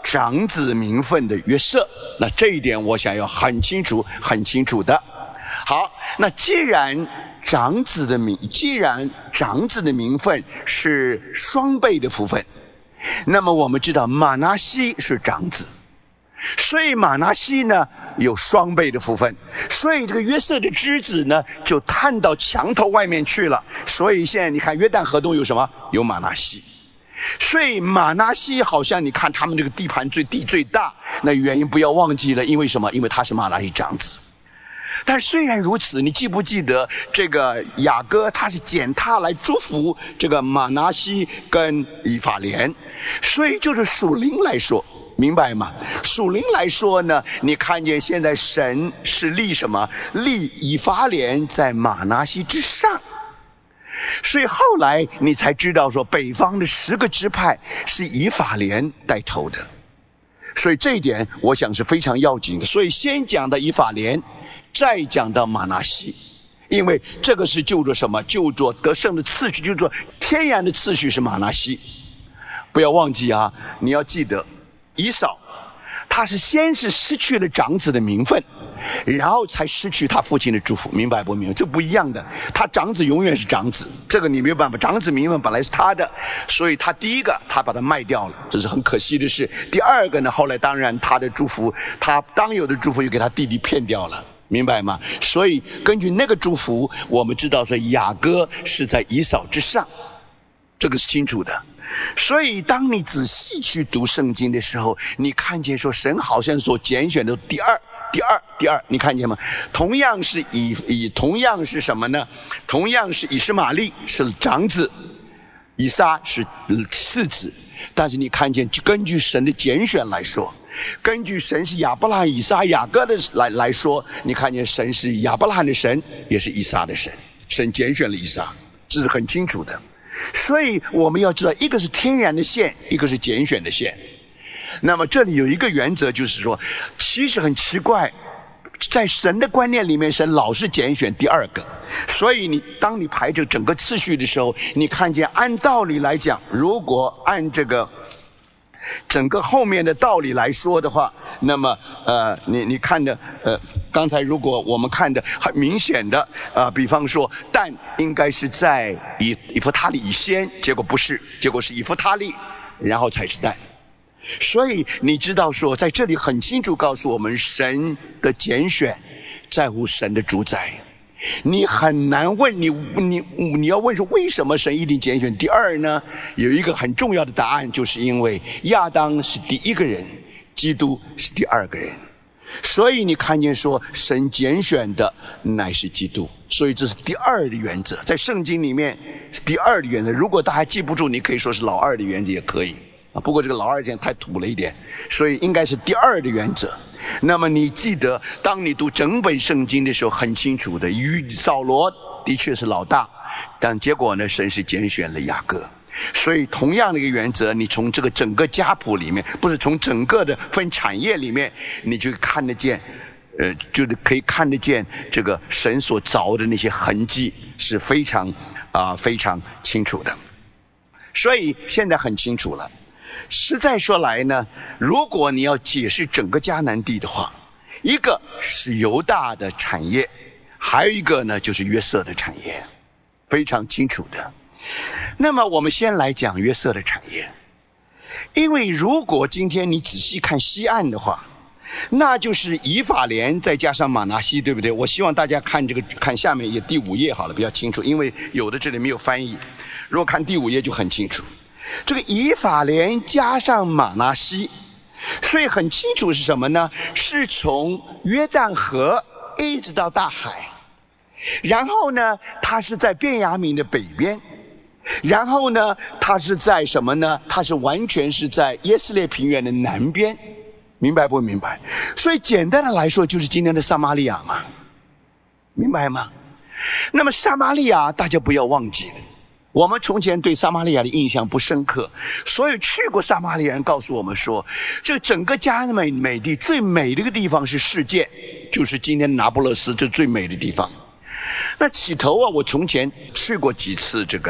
[SPEAKER 1] 长子名分的约瑟。那这一点我想要很清楚的。好，那既然长子的名分是双倍的福分，那么我们知道马拿西是长子，所以马拿西呢有双倍的福分，所以这个约瑟的枝子呢就探到墙头外面去了。所以现在你看约旦河东有什么？有马拿西。所以马拿西好像你看他们这个地盘地最大，那原因不要忘记了，因为什么？因为他是马拿西长子。但虽然如此，你记不记得这个雅各他是践踏来祝福这个马拿西跟以法莲？所以就是属灵来说，明白吗？属灵来说呢，你看见现在神是立什么？立以法莲在马拿西之上。所以后来你才知道说，北方的10个支派是以法莲带头的。所以这一点我想是非常要紧的。所以先讲到以法莲，再讲到马拿西，因为这个是就着什么？就着得胜的次序，就着天然的次序是马拿西。不要忘记啊，你要记得以扫他是先是失去了长子的名分，然后才失去他父亲的祝福，明白不明白？这不一样的。他长子永远是长子，这个你没有办法，长子名分本来是他的，所以他第一个他把它卖掉了，这是很可惜的事。第二个呢，后来当然他的祝福，他当有的祝福又给他弟弟骗掉了，明白吗？所以根据那个祝福，我们知道说雅各是在以扫之上，这个是清楚的。所以当你仔细去读圣经的时候，你看见说神好像所拣选的第二，你看见吗？同样是同样是什么呢？同样是以实玛利是长子，以撒是次子。但是你看见根据神的拣选来说，根据神是亚伯拉罕、以撒、雅各的来说，你看见神是亚伯拉罕的神，也是以撒的神，神拣选了以撒，这是很清楚的。所以我们要知道，一个是天然的线，一个是拣选的线。那么这里有一个原则，就是说其实很奇怪，在神的观念里面，神老是拣选第二个。所以当你排这整个次序的时候，你看见按道理来讲，如果按这个整个后面的道理来说的话，那么你看的刚才如果我们看的很明显的比方说但应该是在以弗他利以先，结果不是，结果是以弗他利然后才是但。所以你知道说在这里很清楚告诉我们，神的拣选在乎神的主宰。你很难问你要问说为什么神一定拣选第二呢？有一个很重要的答案，就是因为亚当是第一个人，基督是第二个人。所以你看见说神拣选的乃是基督，所以这是第二的原则，在圣经里面是第二的原则。如果大家记不住，你可以说是老二的原则也可以啊，不过这个老二这样太土了一点，所以应该是第二的原则。那么你记得当你读整本圣经的时候很清楚的，扫罗的确是老大，但结果呢神是拣选了雅各。所以同样的一个原则，你从这个整个家谱里面，不是从整个的分产业里面，你就看得见就是可以看得见这个神所凿的那些痕迹是非常清楚的。所以现在很清楚了。实在说来呢，如果你要解释整个迦南地的话，一个是犹大的产业，还有一个呢就是约瑟的产业，非常清楚的。那么我们先来讲约瑟的产业，因为如果今天你仔细看西岸的话，那就是以法莲再加上马拿西，对不对？我希望大家看下面也第5页好了，比较清楚，因为有的这里没有翻译。如果看第5页就很清楚，这个以法莲加上马拿西，所以很清楚是什么呢？是从约旦河一直到大海，然后呢它是在便雅悯的北边，然后呢它是在什么呢？它是完全是在耶斯列平原的南边，明白不明白？所以简单的来说就是今天的撒玛利亚嘛，明白吗？那么撒玛利亚大家不要忘记了，我们从前对撒玛利亚的印象不深刻，所以去过撒玛利亚人告诉我们说，这整个迦南美地最美的一个地方是世界，就是今天拿不勒斯，这最美的地方。那起头啊，我从前去过几次这个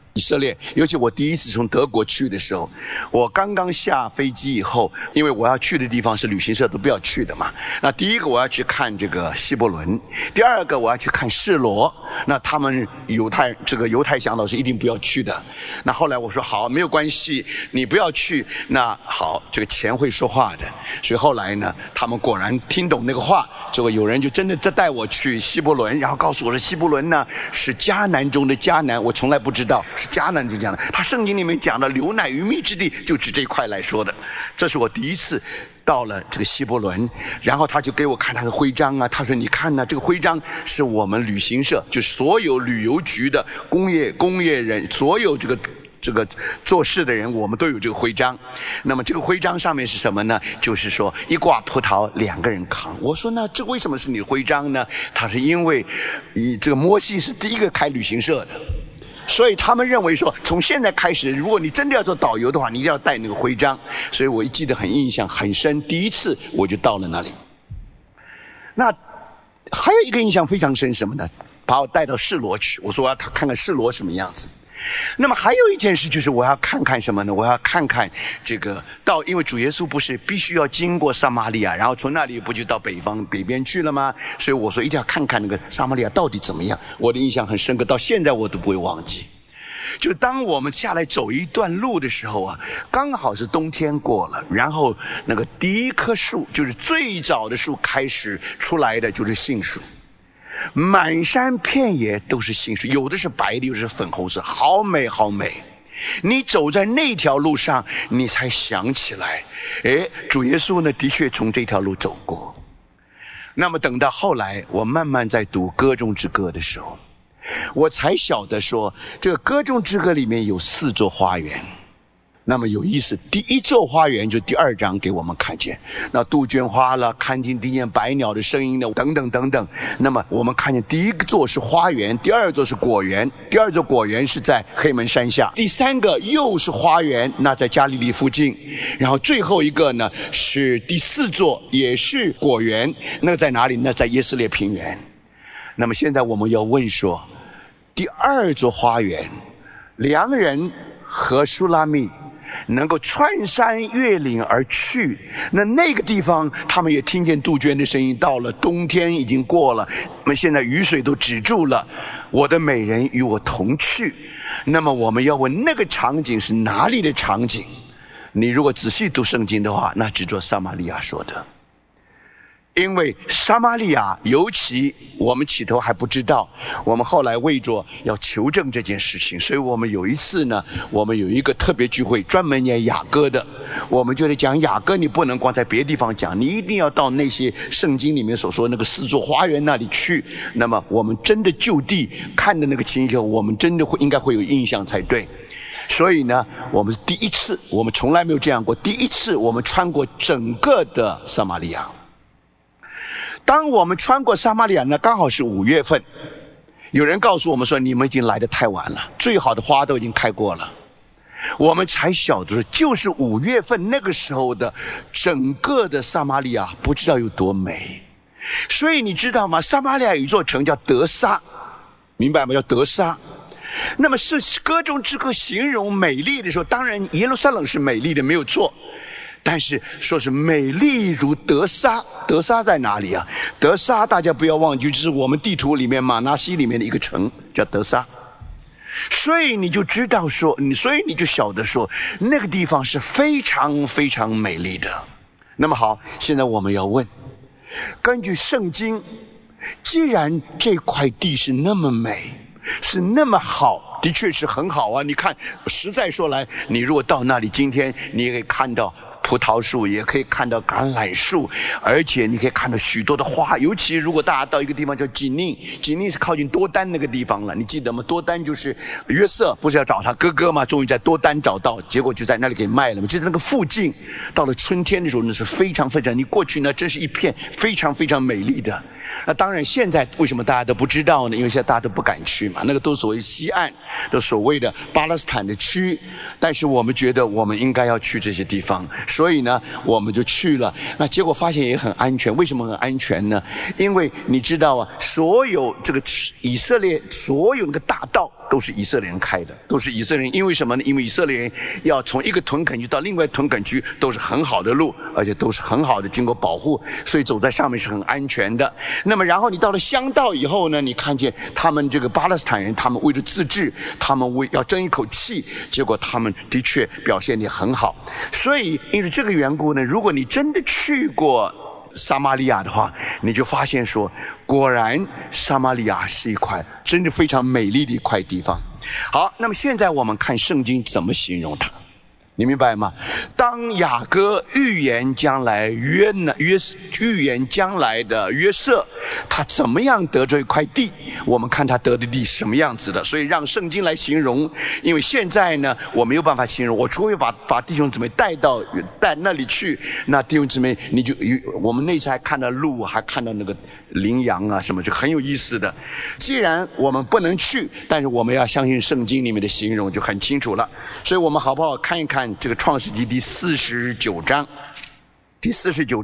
[SPEAKER 1] 以色列，尤其我第一次从德国去的时候，我刚刚下飞机以后，因为我要去的地方是旅行社都不要去的嘛。那第一个我要去看这个希伯伦，第二个我要去看示罗。那他们犹太向导是一定不要去的。那后来我说好，没有关系，你不要去。那好，这个钱会说话的。所以后来呢，他们果然听懂那个话，这个有人就真的带我去希伯伦，然后告诉我说希伯伦呢是迦南中的迦南，我从来不知道。是迦南中讲的，他圣经里面讲的流奶与蜜之地，就指这一块来说的。这是我第一次到了这个希伯伦，然后他就给我看他的徽章啊，他说你看呢，这个徽章是我们旅行社，就是所有旅游局的工业人，所有这个做事的人，我们都有这个徽章。那么这个徽章上面是什么呢？就是说一挂葡萄2个人扛。我说那这为什么是你的徽章呢？他是因为这个摩西是第一个开旅行社的。所以他们认为说，从现在开始，如果你真的要做导游的话，你一定要带那个徽章。所以我记得印象很深，第一次我就到了那里。那还有一个印象非常深什么呢？把我带到示罗去，我说我要看看示罗什么样子。那么还有一件事就是我要看看什么呢？我要看看这个因为主耶稣不是必须要经过撒玛利亚，然后从那里不就到北边去了吗？所以我说一定要看看那个撒玛利亚到底怎么样。我的印象很深刻，到现在我都不会忘记。就当我们下来走一段路的时候啊，刚好是冬天过了，然后那个第一棵树，就是最早的树开始出来的就是杏树。满山遍野都是杏树，有的是白的，有的是粉红色，好美好美。你走在那条路上，你才想起来，主耶稣呢的确从这条路走过。那么等到后来我慢慢在读歌中之歌的时候，我才晓得说，这个歌中之歌里面有4座花园。那么有意思，第1座花园就第2章给我们看见，那杜鹃花了，看见听见百鸟的声音的，等等等等。那么我们看见第1座是花园，第2座是果园，第2座果园是在黑门山下，第3个又是花园，那在加利利附近，然后最后一个呢是第4座，也是果园，那个在哪里？那在耶斯列平原。那么现在我们要问说，第2座花园，良人和舒拉密能够穿山越岭而去，那个地方他们也听见杜鹃的声音，到了冬天已经过了，那么现在雨水都止住了，我的美人与我同去。那么我们要问，那个场景是哪里的场景？你如果仔细读圣经的话，那只做撒玛利亚说的。因为撒玛利亚，尤其我们起头还不知道，我们后来为着要求证这件事情，所以我们有一次呢，我们有一个特别聚会，专门念雅歌的。我们就得讲雅歌，你不能光在别的地方讲，你一定要到那些圣经里面所说那个4座花园那里去。那么我们真的就地看的那个情形，我们真的应该会有印象才对。所以呢，我们第一次，我们从来没有这样过，第一次我们穿过整个的撒玛利亚。当我们穿过撒玛利亚呢，刚好是5月份，有人告诉我们说，你们已经来得太晚了，最好的花都已经开过了。我们才晓得，就是5月份那个时候的整个的撒玛利亚不知道有多美。所以你知道吗？撒玛利亚有一座城叫德撒，明白吗？叫德撒。那么是歌中之歌形容美丽的时候，当然耶路撒冷是美丽的，没有错。但是说是美丽如德撒，德撒在哪里啊？德撒大家不要忘记，就是我们地图里面马拿西里面的一个城，叫德撒。所以你就知道说，所以你就晓得说，那个地方是非常非常美丽的。那么好，现在我们要问，根据圣经，既然这块地是那么美，是那么好，的确是很好啊。你看，实在说来，你如果到那里，今天你也可以看到葡萄树，也可以看到橄榄树，而且你可以看到许多的花。尤其如果大家到一个地方叫吉宁，吉宁是靠近多丹那个地方了，你记得吗？多丹就是约瑟不是要找他哥哥吗？终于在多丹找到，结果就在那里给卖了嘛。就在那个附近，到了春天的时候，那是非常非常，你过去呢，真是一片非常非常美丽的。那当然，现在为什么大家都不知道呢？因为现在大家都不敢去嘛，那个都所谓西岸，都所谓的巴勒斯坦的区。但是我们觉得我们应该要去这些地方。 所以呢，我们就去了。那结果发现也很安全。为什么很安全呢？因为你知道啊，所有这个以色列所有那个大道都是以色列人开的，都是以色列人。因为什么呢？因为以色列人要从一个屯垦区到另外屯垦区都是很好的路，而且都是很好的经过保护，所以走在上面是很安全的。那么然后你到了乡道以后呢，你看见他们这个巴勒斯坦人，他们为了自治，他们为要争一口气，结果他们的确表现得很好。所以因为这个缘故呢，如果你真的去过撒玛利亚的话，你就发现说，果然撒玛利亚是一块真的非常美丽的一块地方。好，那么现在我们看圣经怎么形容它，你明白吗？当雅各预言将来预言将来的约瑟，他怎么样得这一块地？我们看他得的地什么样子的，所以让圣经来形容。因为现在呢，我没有办法形容，我除非把弟兄姊妹带那里去，那弟兄姊妹你就我们那次还看到鹿，还看到那个羚羊啊什么，就很有意思的。既然我们不能去，但是我们要相信圣经里面的形容就很清楚了。所以我们好不好看一看这个创世纪第49章第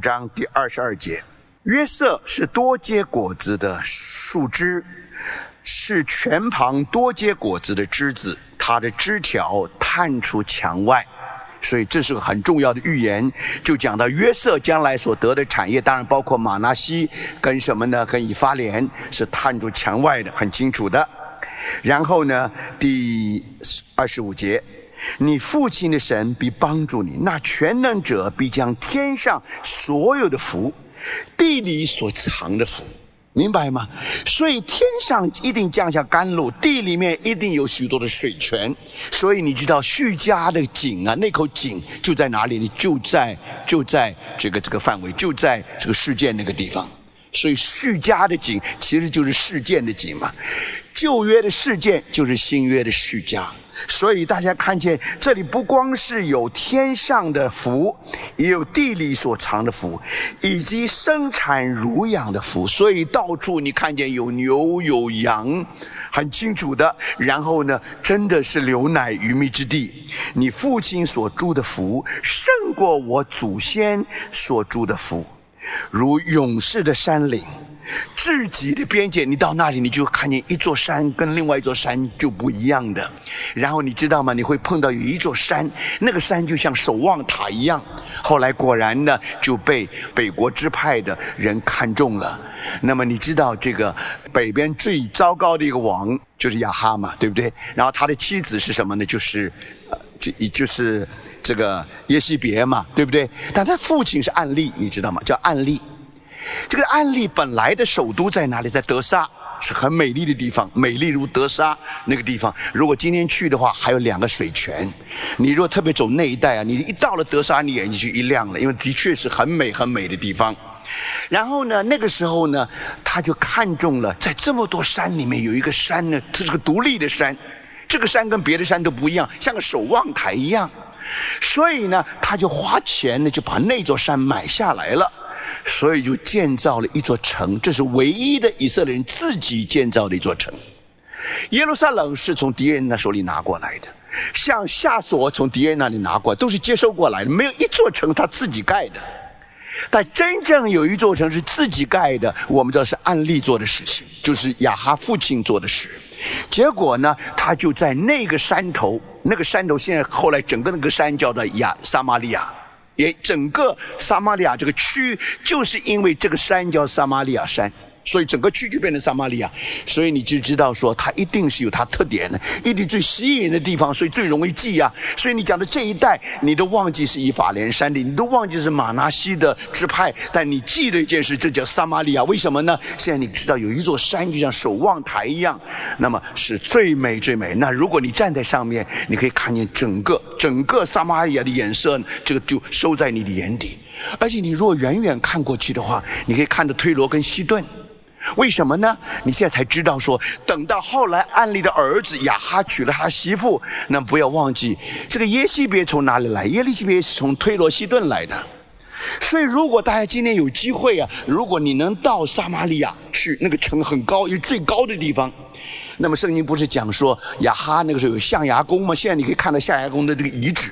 [SPEAKER 1] 22节。约瑟是多结果子的树枝，是泉旁多结果子的枝子，它的枝条探出墙外。所以这是个很重要的预言，就讲到约瑟将来所得的产业，当然包括马拿西跟什么呢？跟以法莲是探出墙外的，很清楚的。然后呢，第25节，你父亲的神必帮助你，那全能者必将天上所有的福，地里所藏的福，明白吗？所以天上一定降下甘露，地里面一定有许多的水泉。所以你知道叙加的井啊，那口井就在哪里呢？就在这个范围，就在这个事件那个地方。所以叙加的井其实就是事件的井嘛，旧约的事件就是新约的叙加。所以大家看见这里不光是有天上的福，也有地里所藏的福，以及生产乳养的福。所以到处你看见有牛有羊，很清楚的。然后呢，真的是流奶与蜜之地。你父亲所住的福胜过我祖先所住的福，如勇士的山岭，至极的边界。你到那里你就看见一座山跟另外一座山就不一样的。然后你知道吗？你会碰到有一座山，那个山就像守望塔一样。后来果然呢，就被北国支派的人看中了。那么你知道这个北边最糟糕的一个王就是亚哈嘛，对不对？然后他的妻子是什么呢？就是这个耶西别嘛，对不对？但他父亲是暗利，你知道吗？叫暗利。这个暗利本来的首都在哪里？在德沙，是很美丽的地方，美丽如德沙那个地方。如果今天去的话，还有2个水泉。你如果特别走那一带啊，你一到了德沙，你眼睛就一亮了，因为的确是很美很美的地方。然后呢，那个时候呢，他就看中了在这么多山里面有一个山呢，它是个独立的山，这个山跟别的山都不一样，像个守望台一样。所以呢，他就花钱呢，就把那座山买下来了。所以就建造了一座城，这是唯一的以色列人自己建造的一座城。耶路撒冷是从敌人那手里拿过来的，像夏所从敌人那里拿过来，都是接收过来的，没有一座城他自己盖的。但真正有一座城是自己盖的，我们知道是暗利做的事情，就是亚哈父亲做的事。结果呢，他就在那个山头，那个山头现在后来整个那个山叫做撒玛利亚。也整个撒玛利亚这个区，就是因为这个山叫撒玛利亚山，所以整个区就变成撒玛利亚。所以你就知道说它一定是有它特点的，一定最吸引人的地方，所以最容易记啊。所以你讲的这一带你都忘记是以法莲山地，你都忘记是马拿西的支派，但你记得一件事，这叫撒玛利亚。为什么呢？现在你知道有一座山就像守望台一样，那么是最美最美。那如果你站在上面，你可以看见整个撒玛利亚的颜色，这个就收在你的眼底。而且你如果远远看过去的话，你可以看到推罗跟西顿。为什么呢？你现在才知道说，等到后来暗利的儿子亚哈娶了他媳妇，那不要忘记这个耶西别从哪里来？耶利西别是从推罗西顿来的。所以如果大家今天有机会啊，如果你能到撒玛利亚去，那个城很高，有最高的地方。那么圣经不是讲说亚哈那个时候有象牙宫吗？现在你可以看到象牙宫的这个遗址。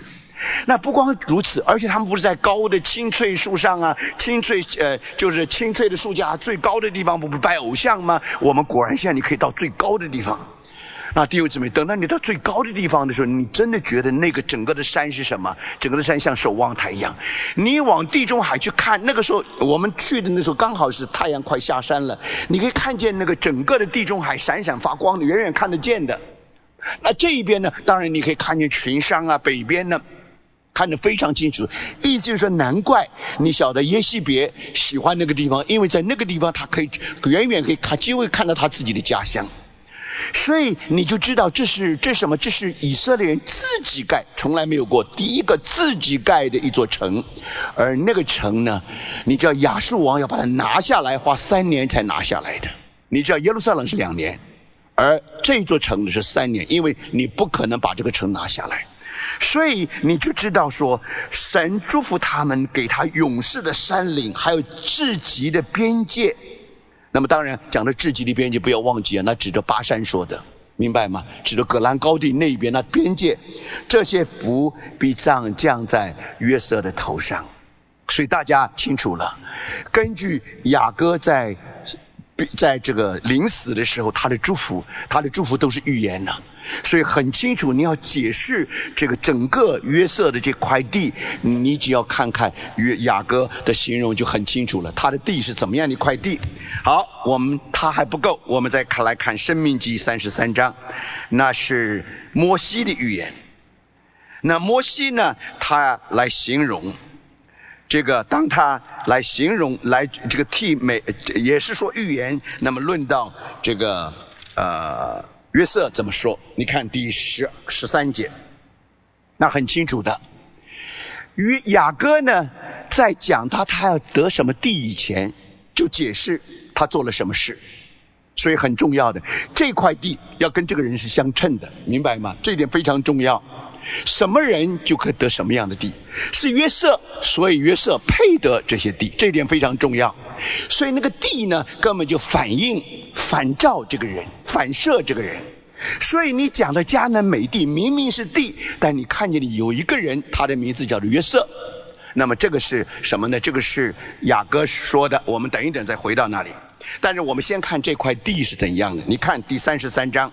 [SPEAKER 1] 那不光如此，而且他们不是在高的青翠树上啊，就是青翠的树架最高的地方不拜偶像吗？我们果然现在你可以到最高的地方。那弟兄姊妹，等到你到最高的地方的时候，你真的觉得那个整个的山是什么？整个的山像守望台一样。你往地中海去看，那个时候我们去的那时候刚好是太阳快下山了，你可以看见那个整个的地中海闪闪发光，远远看得见的。那这一边呢，当然你可以看见群山啊，北边呢看得非常清楚。意思就是说，难怪你晓得耶西别喜欢那个地方，因为在那个地方他可以远远可以看，几乎看到他自己的家乡。所以你就知道这是什么？这是以色列人自己盖，从来没有过第一个自己盖的一座城。而那个城呢，你知道亚述王要把它拿下来，花3年才拿下来的。你知道耶路撒冷是2年，而这座城是3年，因为你不可能把这个城拿下来。所以你就知道说，神祝福他们，给他勇士的山岭，还有至极的边界。那么当然讲的至极的边界不要忘记啊，那指着巴珊说的，明白吗？指着葛兰高地那边那边界，这些福必降在约瑟的头上。所以大家清楚了，根据雅各在这个临死的时候他的祝福都是预言呢。所以很清楚，你要解释这个整个约瑟的这块地，你只要看看雅各的形容就很清楚了，他的地是怎么样的一块地。好，他还不够，我们再来看申命记33章，那是摩西的预言。那摩西呢，他来形容这个，当他来形容这个也是说预言。那么论到这个约瑟怎么说？你看第13节，那很清楚的。雅各呢，在讲他要得什么地以前，就解释他做了什么事。所以很重要的，这块地要跟这个人是相称的，明白吗？这一点非常重要。什么人就可以得什么样的地，是约瑟，所以约瑟配得这些地，这一点非常重要。所以那个地呢，根本就反照这个人，反射这个人。所以你讲的迦南美地明明是地，但你看见有一个人，他的名字叫做约瑟。那么这个是什么呢？这个是雅各说的，我们等一等再回到那里。但是我们先看这块地是怎样的。你看第33章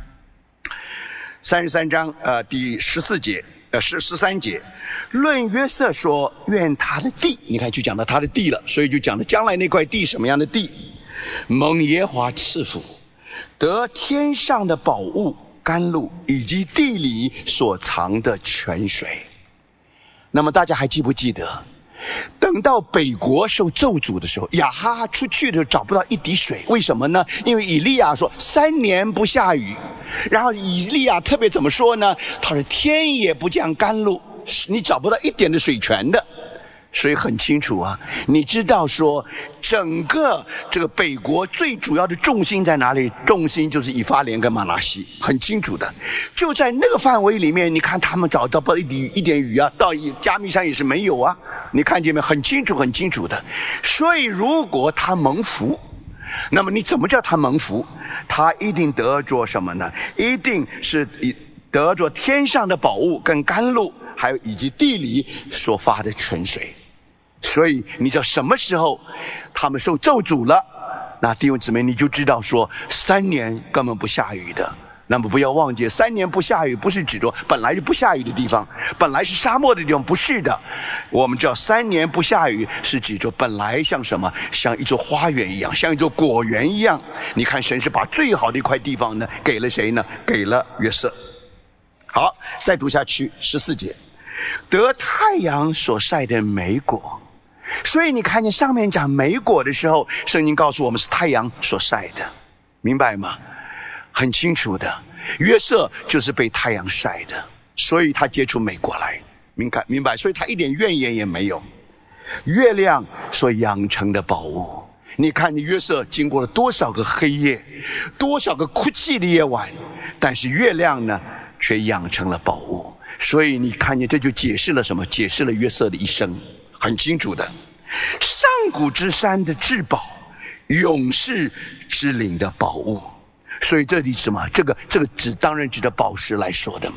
[SPEAKER 1] 第14节13节，论约瑟说，愿他的地，你看就讲到他的地了，所以就讲了将来那块地什么样的地，蒙耶和华赐福，得天上的宝物甘露，以及地里所藏的泉水。那么大家还记不记得，等到北国受咒诅的时候，亚哈出去的时候找不到一滴水，为什么呢？因为以利亚说3年不下雨，然后以利亚特别怎么说呢？他说天也不降甘露，你找不到一点的水泉的。所以很清楚啊，你知道说整个这个北国最主要的重心在哪里？重心就是以法莲跟玛拿西，很清楚的。就在那个范围里面，你看他们找到不一点雨啊，到加密山也是没有啊，你看见没？很清楚的。所以如果他蒙福，那么你怎么叫他蒙福？他一定得着什么呢？一定是得着天上的宝物跟甘露，还有以及地里所发的泉水。所以你知道什么时候他们受咒诅了，那弟兄姊妹你就知道说3年根本不下雨的。那么不要忘记，3年不下雨不是指着本来就不下雨的地方，本来是沙漠的地方，不是的。我们知道3年不下雨是指着本来像什么，像一座花园一样，像一座果园一样。你看神是把最好的一块地方呢给了谁呢？给了约瑟。好，再读下去14节，得太阳所晒的美果。所以你看见上面讲美果的时候，圣经告诉我们是太阳所晒的，明白吗？很清楚的，约瑟就是被太阳晒的，所以他结出美果来，明白？所以他一点怨言也没有。月亮所养成的宝物，你看你约瑟经过了多少个黑夜，多少个哭泣的夜晚，但是月亮呢却养成了宝物。所以你看见这就解释了什么？解释了约瑟的一生，很清楚的。上古之山的至宝，永世之灵的宝物。所以这里什么？这个当然指的宝石来说的嘛。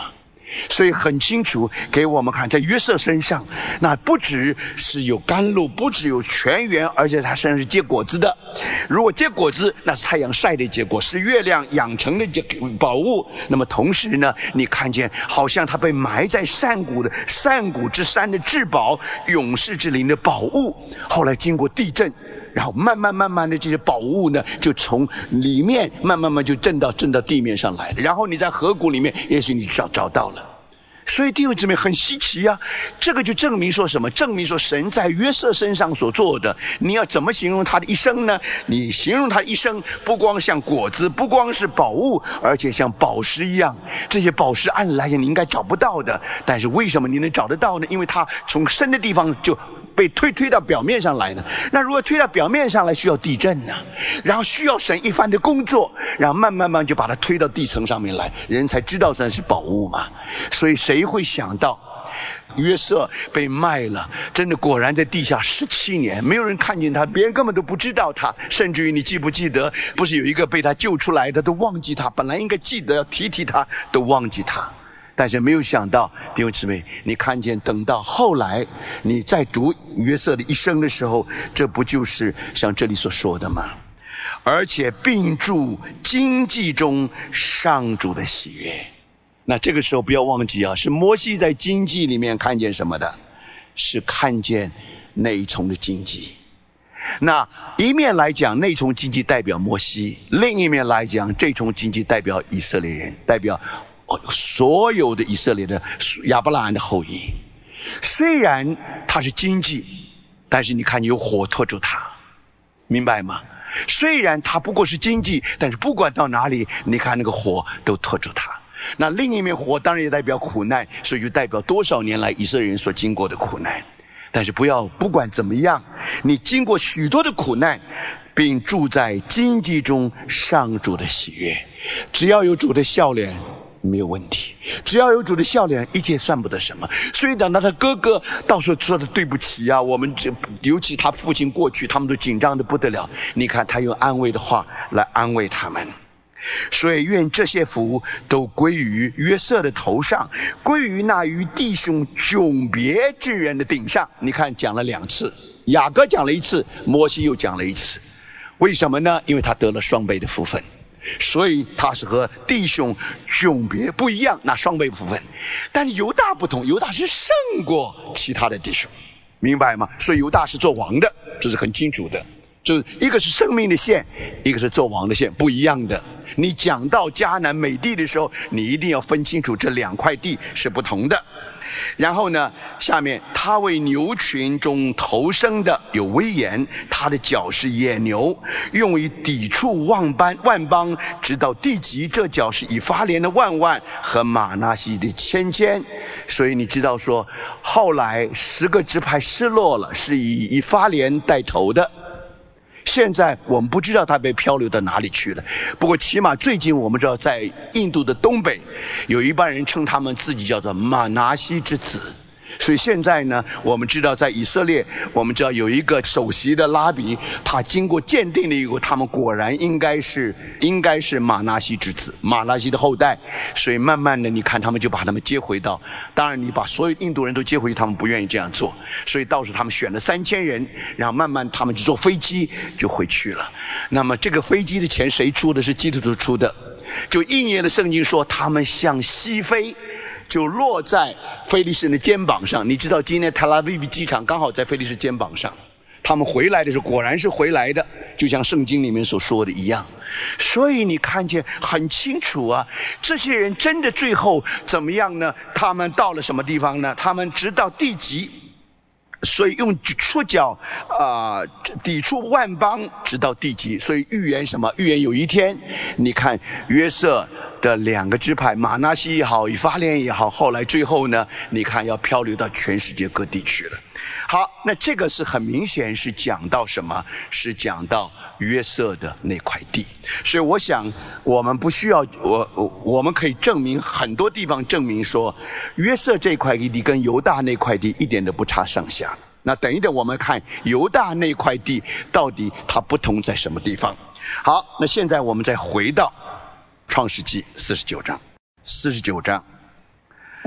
[SPEAKER 1] 所以很清楚给我们看，在约瑟身上，那不只是有甘露，不只有泉源，而且他身上是结果子的。如果结果子，那是太阳晒的结果，是月亮养成的宝物。那么同时呢，你看见好像他被埋在山谷之山的至宝，勇士之林的宝物。后来经过地震，然后慢慢的这些宝物呢，就从里面慢慢就震到地面上来了。然后你在河谷里面，也许你找到了。所以弟兄姊妹很稀奇啊，这个就证明说什么？证明说神在约瑟身上所做的。你要怎么形容他的一生呢？你形容他的一生，不光像果子，不光是宝物，而且像宝石一样。这些宝石按理来讲你应该找不到的，但是为什么你能找得到呢？因为他从深的地方就被推到表面上来呢。那如果推到表面上来，需要地震呢，然后需要神一番的工作，然后慢慢就把它推到地层上面来，人才知道那是宝物嘛。所以谁会想到约瑟被卖了，真的果然在地下17年，没有人看见他，别人根本都不知道他。甚至于你记不记得，不是有一个被他救出来的都忘记他，本来应该记得要提他，都忘记他。但是没有想到，弟兄姊妹，你看见等到后来你在读约瑟的一生的时候，这不就是像这里所说的吗？而且并注经济中上主的喜悦。那这个时候不要忘记啊，是摩西在经济里面看见什么的？是看见内从的经济。那一面来讲，内从经济代表摩西；另一面来讲，这从经济代表以色列人，代表所有的以色列的亚伯拉罕的后裔。虽然他是经济，但是你看有火拖住他，明白吗？虽然他不过是经济，但是不管到哪里，你看那个火都拖住他。那另一面火当然也代表苦难，所以就代表多少年来以色列人所经过的苦难。但是不管怎么样，你经过许多的苦难，并住在经济中上主的喜悦。只要有主的笑脸，没有问题。只要有主的笑脸，一切算不得什么。所以等到他哥哥到时候说的对不起啊，我们尤其他父亲过去，他们都紧张的不得了。你看他用安慰的话来安慰他们。所以愿这些福都归于约瑟的头上，归于那与弟兄迥别之人的顶上。你看讲了2次，雅各讲了1次，摩西又讲了1次。为什么呢？因为他得了双倍的福分，所以他是和弟兄迥别不一样，那双倍福分。但是犹大不同，犹大是胜过其他的弟兄，明白吗？所以犹大是做王的，这是很清楚的。就是一个是生命的线，一个是做王的线，不一样的。你讲到迦南美地的时候，你一定要分清楚这2块地是不同的。然后呢，下面他为牛群中头生的有威严，他的角是野牛，用于抵触万邦，直到地极。这角是以法莲的万和玛拿西的千。所以你知道说，后来10个支派失落了，是以法莲带头的。现在我们不知道他被漂流到哪里去了，不过起码最近我们知道，在印度的东北，有一帮人称他们自己叫做玛拿西之子。所以现在呢，我们知道在以色列，我们知道有一个首席的拉比，他经过鉴定了以后，他们果然应该是玛拿西之子，玛拿西的后代。所以慢慢的，你看他们就把他们接回到，当然你把所有印度人都接回去，他们不愿意这样做，所以到时候他们选了3000人，然后慢慢他们就坐飞机就回去了。那么这个飞机的钱谁出的？是基督徒出的。就应验了圣经说，他们向西飞，就落在非利士人的肩膀上。你知道今天特拉维夫机场刚好在非利士肩膀上，他们回来的时候果然是回来的，就像圣经里面所说的一样。所以你看见很清楚啊，这些人真的最后怎么样呢？他们到了什么地方呢？他们直到地极，所以用触角抵触万邦，直到地极。所以预言什么？预言有一天，你看约瑟的2个支派，玛拿西也好，以法莲也好，后来最后呢，你看要漂流到全世界各地去了。好，那这个是很明显是讲到什么？是讲到约瑟的那块地。所以我想我们不需要我们可以证明很多地方证明说，约瑟这块地跟犹大那块地一点都不差上下。那等一等我们看犹大那块地到底它不同在什么地方。好，那现在我们再回到创世纪49章。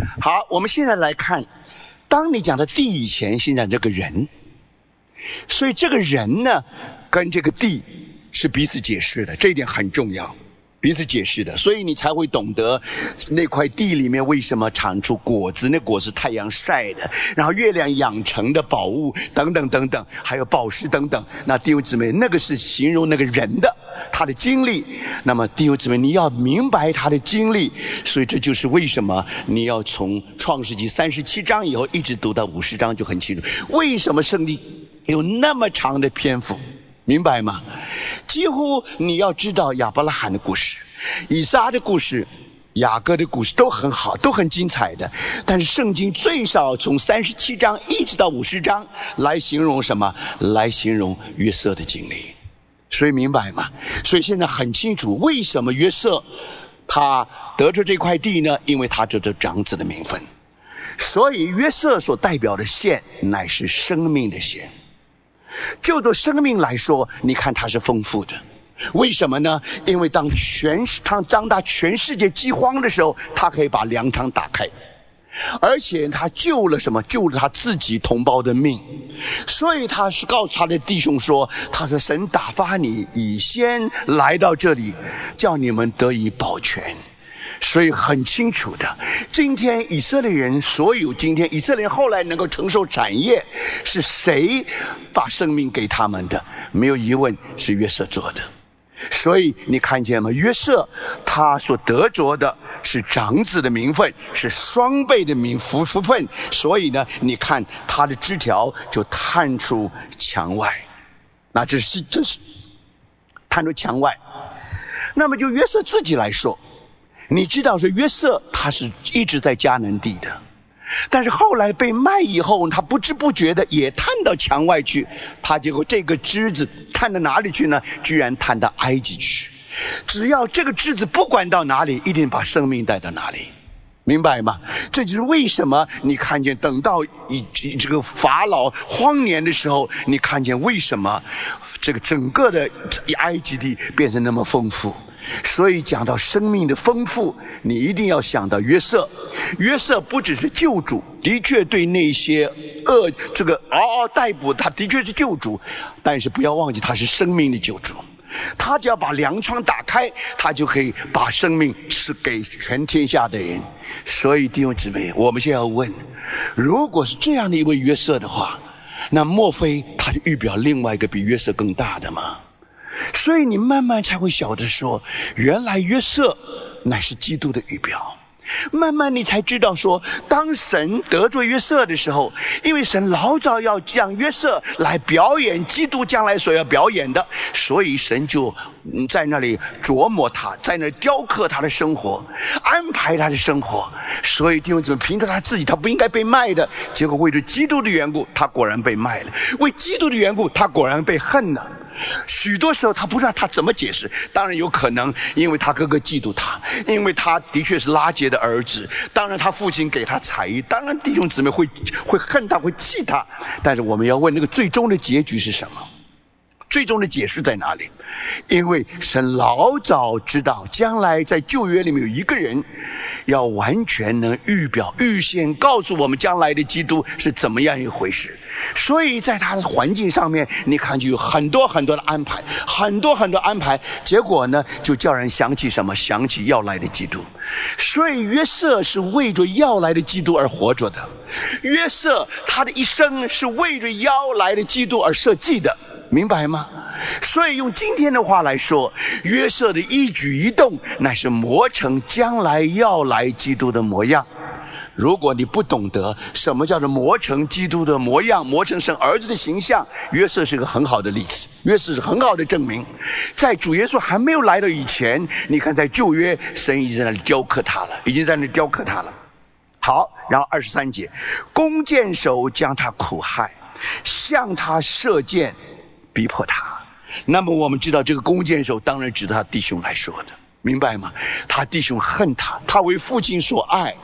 [SPEAKER 1] 好，我们现在来看，当你讲的地以前，先讲这个人。所以这个人呢，跟这个地是彼此解释的，这一点很重要。彼此解释的，所以你才会懂得那块地里面为什么产出果子，那果是太阳晒的，然后月亮养成的宝物等等等等，还有宝石等等。那弟兄姊妹，那个是形容那个人的他的经历。那么弟兄姊妹，你要明白他的经历，所以这就是为什么你要从创世纪37章以后一直读到50章，就很清楚为什么圣经有那么长的篇幅。明白吗？几乎你要知道亚伯拉罕的故事、以撒的故事、雅各的故事都很好，都很精彩的。但是圣经最少从37章一直到50章来形容什么？来形容约瑟的经历。所以明白吗？所以现在很清楚为什么约瑟他得着这块地呢？因为他得着长子的名分。所以约瑟所代表的线乃是生命的线。就做生命来说，你看它是丰富的。为什么呢？因为当大全世界饥荒的时候，他可以把粮仓打开，而且他救了什么？救了他自己同胞的命。所以他是告诉他的弟兄说，他说神打发你以先来到这里，叫你们得以保全。所以很清楚的，今天以色列人今天以色列人后来能够承受产业，是谁把生命给他们的？没有疑问是约瑟做的。所以你看见吗？约瑟他所得着的是长子的名分，是双倍的福分。所以呢，你看他的枝条就探出墙外，那这是探出墙外。那么就约瑟自己来说，你知道说约瑟他是一直在迦南地的，但是后来被卖以后，他不知不觉的也探到墙外去。他结果这个枝子探到哪里去呢？居然探到埃及去。只要这个枝子不管到哪里，一定把生命带到哪里。明白吗？这就是为什么你看见等到这个法老荒年的时候，你看见为什么这个整个的埃及地变成那么丰富。所以讲到生命的丰富，你一定要想到约瑟。约瑟不只是救主，的确对那些嗷嗷待哺，他的确是救主，但是不要忘记他是生命的救主。他只要把粮仓打开，他就可以把生命赐给全天下的人。所以弟兄姊妹，我们现在要问，如果是这样的一位约瑟的话，那莫非他就预表另外一个比约瑟更大的吗？所以你慢慢才会晓得说，原来约瑟乃是基督的预表。慢慢你才知道说，当神得罪约瑟的时候，因为神老早要让约瑟来表演基督将来所要表演的，所以神就在那里琢磨他，在那里雕刻他的生活，安排他的生活。所以弟兄姊妹，凭着他自己，他不应该被卖的，结果为了基督的缘故，他果然被卖了；为基督的缘故，他果然被恨了。许多时候他不知道他怎么解释，当然有可能因为他哥哥嫉妒他，因为他的确是拉结的儿子，当然他父亲给他才艺，当然弟兄姊妹会恨他，会气他。但是我们要问，那个最终的结局是什么？最终的解释在哪里？因为神老早知道将来在旧约里面有一个人要完全能预先告诉我们将来的基督是怎么样一回事。所以在他的环境上面，你看就有很多很多的安排，很多很多安排，结果呢就叫人想起什么？想起要来的基督。所以约瑟是为着要来的基督而活着的，约瑟他的一生是为着要来的基督而设计的，明白吗？所以用今天的话来说，约瑟的一举一动乃是磨成将来要来基督的模样。如果你不懂得什么叫做磨成基督的模样，磨成神儿子的形象，约瑟是个很好的例子，约瑟是很好的证明。在主耶稣还没有来到以前，你看在旧约，神已经在那里雕刻他了，好，然后23节，弓箭手将他苦害，向他射箭，逼迫他。那么我们知道这个弓箭手当然指他弟兄来说的，明白吗？他弟兄恨他，他为父亲所爱，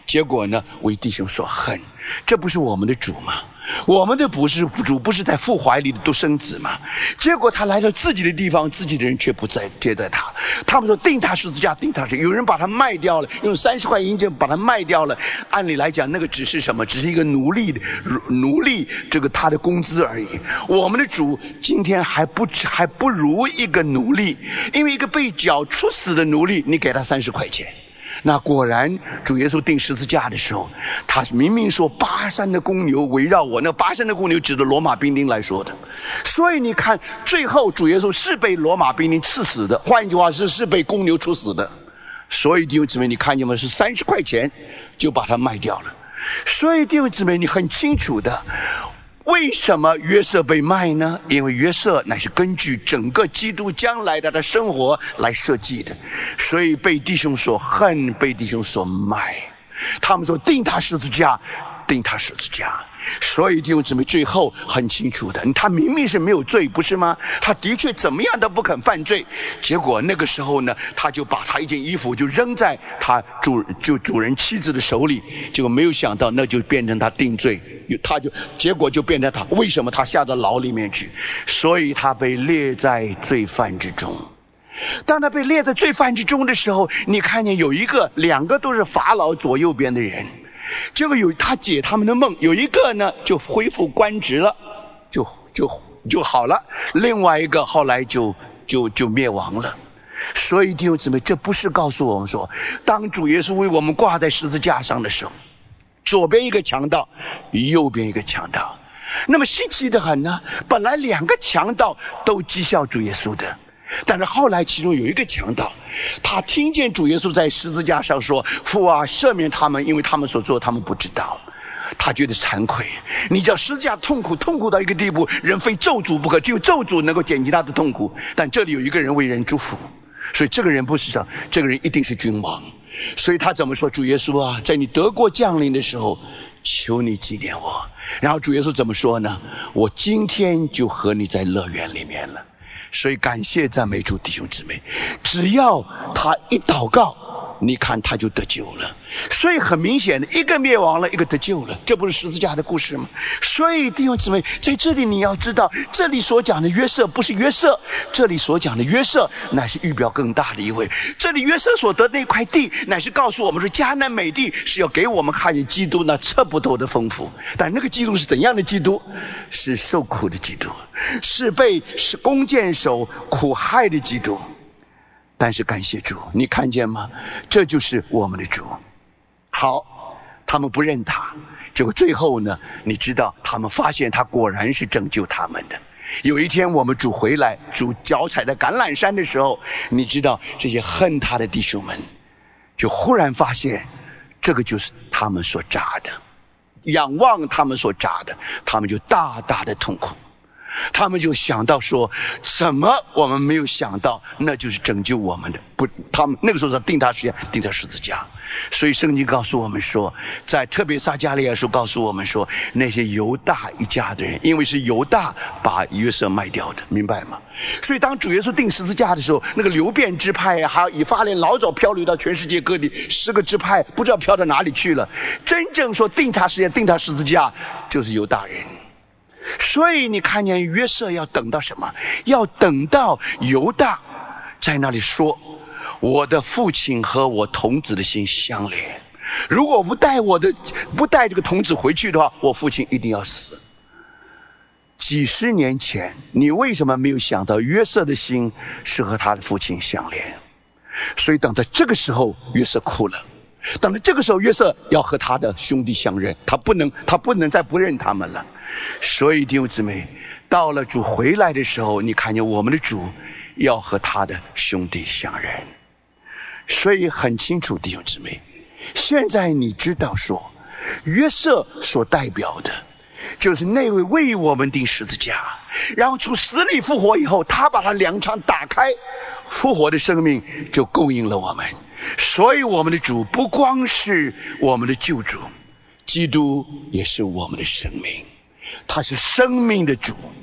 [SPEAKER 1] 结果呢，为弟兄所恨。这不是我们的主吗？我们的主不是在父怀里的独生子吗？结果他来到自己的地方，自己的人却不再接待他。他们说钉他十字架，钉他是有人把他卖掉了，用30块银子把他卖掉了。按理来讲，那个只是什么？只是一个奴隶这个他的工资而已。我们的主今天还不如一个奴隶，因为一个被绞处死的奴隶，你给他30块钱。那果然主耶稣钉十字架的时候，他明明说83的公牛围绕我，那83的公牛指的罗马兵丁来说的。所以你看，最后主耶稣是被罗马兵丁刺死的，换一句话是被公牛处死的。所以弟兄姊妹，你看见吗？是30块钱就把它卖掉了。所以弟兄姊妹，你很清楚的，为什么约瑟被卖呢？因为约瑟乃是根据整个基督将来的生活来设计的，所以被弟兄所恨，被弟兄所卖。他们说钉他十字架，钉他十字架。所以弟兄姊妹，最后很清楚的，他明明是没有罪，不是吗？他的确怎么样都不肯犯罪。结果那个时候呢，他就把他一件衣服就扔在他主人妻子的手里，结果没有想到那就变成他定罪，结果就变成他为什么他下到牢里面去？所以他被列在罪犯之中。当他被列在罪犯之中的时候，你看见两个都是法老左右边的人。结果他解他们的梦，有一个呢就恢复官职了，就好了，另外一个后来就灭亡了。所以弟兄姊妹，这不是告诉我们说，当主耶稣为我们挂在十字架上的时候，左边一个强盗，右边一个强盗。那么稀奇的很呢，本来2个强盗都讥笑主耶稣的，但是后来其中有一个强盗，他听见主耶稣在十字架上说，父啊，赦免他们，因为他们所做他们不知道。他觉得惭愧，你知道十字架痛苦到一个地步，人非咒诅不可，只有咒诅能够减轻他的痛苦。但这里有一个人为人祝福，所以这个人不是这个人一定是君王。所以他怎么说？主耶稣啊，在你得国降临的时候，求你纪念我。然后主耶稣怎么说呢？我今天就和你在乐园里面了。所以感谢赞美主，弟兄姊妹，只要他一祷告，你看他就得救了。所以很明显的，一个灭亡了，一个得救了，这不是十字架的故事吗？所以弟兄姊妹，在这里你要知道，这里所讲的约瑟不是约瑟，这里所讲的约瑟乃是预表更大的一位。这里约瑟所得那块地，乃是告诉我们说，迦南美地是要给我们看见基督那测不透的丰富。但那个基督是怎样的基督？是受苦的基督，是被弓箭手苦害的基督。但是感谢主，你看见吗？这就是我们的主。好，他们不认他，结果最后呢，你知道他们发现他果然是拯救他们的。有一天我们主回来，主脚踩在橄榄山的时候，你知道这些恨他的弟兄们就忽然发现，这个就是他们所扎的，仰望他们所扎的，他们就大大的痛苦。他们就想到说，怎么我们没有想到，那就是拯救我们的。不，他们那个时候是钉他十字架。所以圣经告诉我们说，在特别撒迦利亚书告诉我们说，那些犹大一家的人，因为是犹大把约瑟卖掉的，明白吗？所以当主耶稣钉十字架的时候，那个流变支派还有以法莲老早漂流到全世界各地，10个支派不知道飘到哪里去了。真正说钉他十字架，就是犹大人。所以你看见约瑟要等到什么？要等到犹大在那里说，我的父亲和我童子的心相连，如果不带这个童子回去的话，我父亲一定要死。几十年前，你为什么没有想到约瑟的心是和他的父亲相连？所以等到这个时候，约瑟哭了。等到这个时候，约瑟要和他的兄弟相认，他不能再不认他们了。所以弟兄姊妹，到了主回来的时候，你看见我们的主要和他的兄弟相认。所以很清楚，弟兄姊妹，现在你知道说，约瑟所代表的就是那位为我们钉十字架，然后从死里复活以后，他把他两场打开，复活的生命就供应了我们。所以我们的主不光是我们的救主，基督也是我们的生命，他是生命的主。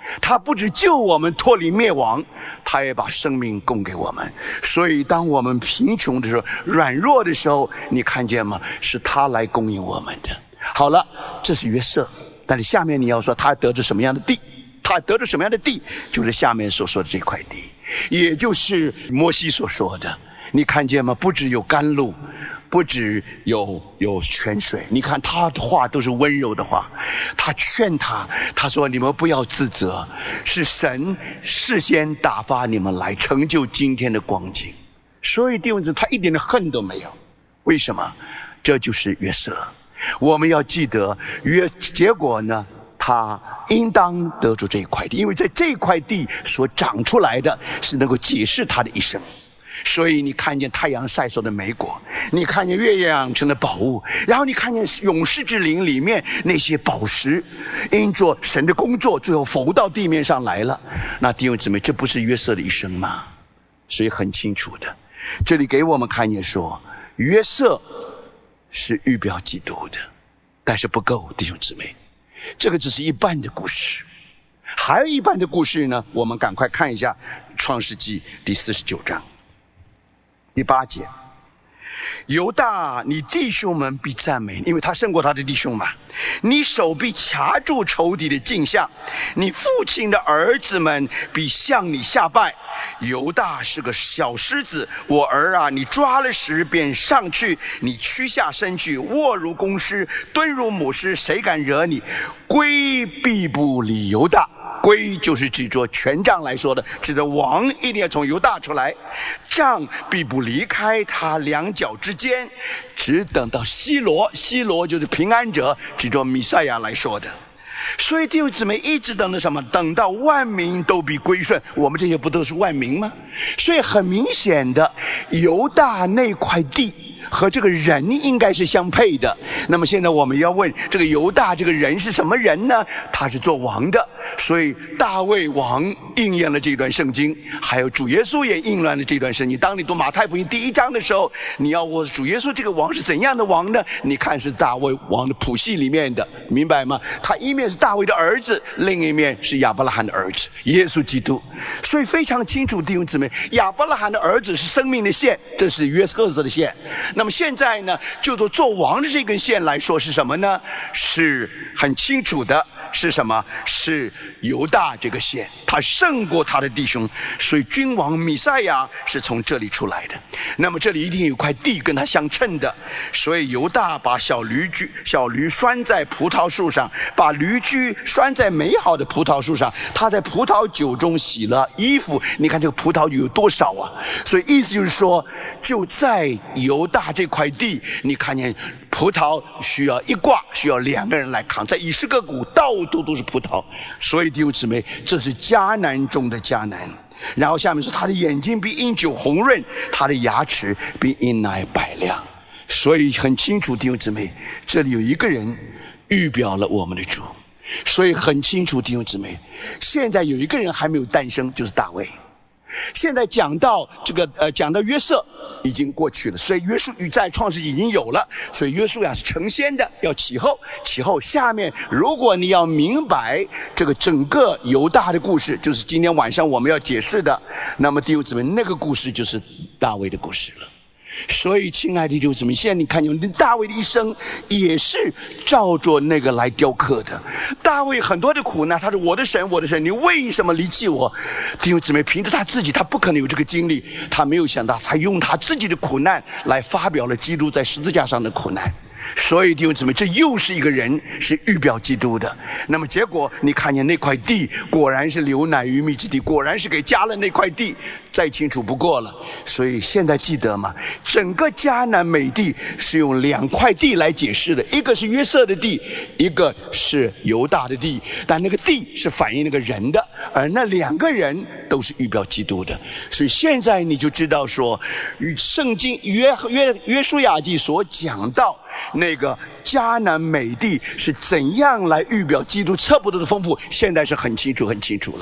[SPEAKER 1] 他不只救我们脱离灭亡，他也把生命供给我们。所以当我们贫穷的时候，软弱的时候，你看见吗？是他来供应我们的。好了，这是约瑟。但是下面你要说他得着什么样的地，他得着什么样的地，就是下面所说的这块地，也就是摩西所说的。你看见吗？不只有甘露，不只有泉水。你看他的话都是温柔的话，他劝他说你们不要自责，是神事先打发你们来成就今天的光景。所以弟兄姊妹，他一点的恨都没有。为什么？这就是约瑟。我们要记得结果呢，他应当得住这一块地，因为在这块地所长出来的是能够解释他的一生。所以你看见太阳晒出的美果，你看见月亮成的宝物，然后你看见勇士之林里面那些宝石，因着神的工作最后浮到地面上来了。那弟兄姊妹，这不是约瑟的一生吗？所以很清楚的，这里给我们看见说约瑟是预表基督的，但是不够，弟兄姊妹，这个只是一半的故事。还有一半的故事呢，我们赶快看一下创世纪第49章第8节。犹大，你弟兄们必赞美，因为他胜过他的弟兄嘛。你手必掐住仇敌的颈项，你父亲的儿子们必向你下拜。犹大是个小狮子，我儿啊，你抓了食便上去，你屈下身去，卧如公狮，蹲如母狮，谁敢惹你？龟必不离犹大。龟就是指着权杖来说的，指着王一定要从犹大出来，杖必不离开他两脚之间，只等到希罗，希罗就是平安者，指着弥赛亚来说的。所以弟兄姊妹，一直等到什么？等到万民都必归顺。我们这些不都是万民吗？所以很明显的，犹大那块地和这个人应该是相配的。那么现在我们要问，这个犹大这个人是什么人呢？他是做王的，所以大卫王应验了这段圣经，还有主耶稣也应验了这段圣经。当你读马太福音第1章的时候，你要问主耶稣这个王是怎样的王呢？你看是大卫王的谱系里面的，明白吗？他一面是大卫的儿子，另一面是亚伯拉罕的儿子耶稣基督。所以非常清楚，弟兄姊妹，亚伯拉罕的儿子是生命的线，这是约瑟的线。那么现在呢，就做王的这根线来说是什么呢？是很清楚的，是什么？是犹大这个线，他胜过他的弟兄，所以君王弥赛亚是从这里出来的。那么这里一定有块地跟他相称的，所以犹大把小驴拴在葡萄树上，把驴驹拴在美好的葡萄树上，他在葡萄酒中洗了衣服。你看这个葡萄酒有多少啊？所以意思就是说，就在犹大这块地，你看见葡萄需要一挂，需要2个人来扛，在以实各谷到处都是葡萄。所以弟兄姊妹，这是迦南中的迦南。然后下面说，他的眼睛比饮酒红润，他的牙齿比饮奶白亮。所以很清楚，弟兄姊妹，这里有一个人预表了我们的主。所以很清楚，弟兄姊妹，现在有一个人还没有诞生，就是大卫。现在讲到讲到约瑟已经过去了，所以约书在创世纪已经有了，所以约书亚是成仙的，要其后。下面如果你要明白这个整个犹大的故事，就是今天晚上我们要解释的，那么弟兄姊妹，那个故事就是大卫的故事了。所以亲爱的弟兄姊妹，现在你看见大卫的一生也是照着那个来雕刻的。大卫很多的苦难，他说我的神，我的神，你为什么离弃我？弟兄姊妹，凭着他自己，他不可能有这个经历，他没有想到他用他自己的苦难来发表了基督在十字架上的苦难。所以弟兄姊妹，这又是一个人是预表基督的。那么结果你看见那块地果然是流奶与蜜之地，果然是给加了那块地，再清楚不过了。所以现在记得吗？整个迦南美地是用2块地来解释的，一个是约瑟的地，一个是犹大的地，但那个地是反映那个人的，而那2个人都是预表基督的。所以现在你就知道说，与圣经约书亚记所讲到那个迦南美地是怎样来预表基督测不得的丰富，现在是很清楚了。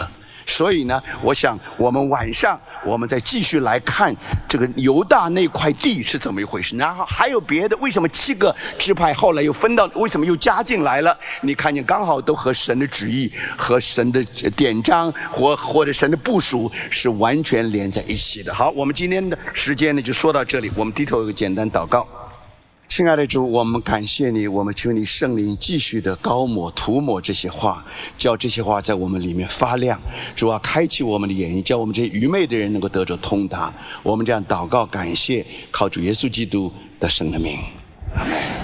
[SPEAKER 1] 所以呢，我想我们晚上我们再继续来看这个犹大那块地是怎么一回事。然后还有别的，为什么7个支派后来又分到，为什么又加进来了？你看见刚好都和神的旨意、和神的典章或者神的部署是完全连在一起的。好，我们今天的时间呢就说到这里，我们低头有个简单祷告。亲爱的主，我们感谢你，我们求你圣灵继续的高抹涂抹这些话，叫这些话在我们里面发亮。主啊，开启我们的眼睛，叫我们这些愚昧的人能够得着通达。我们这样祷告感谢，靠主耶稣基督的圣的名，阿们。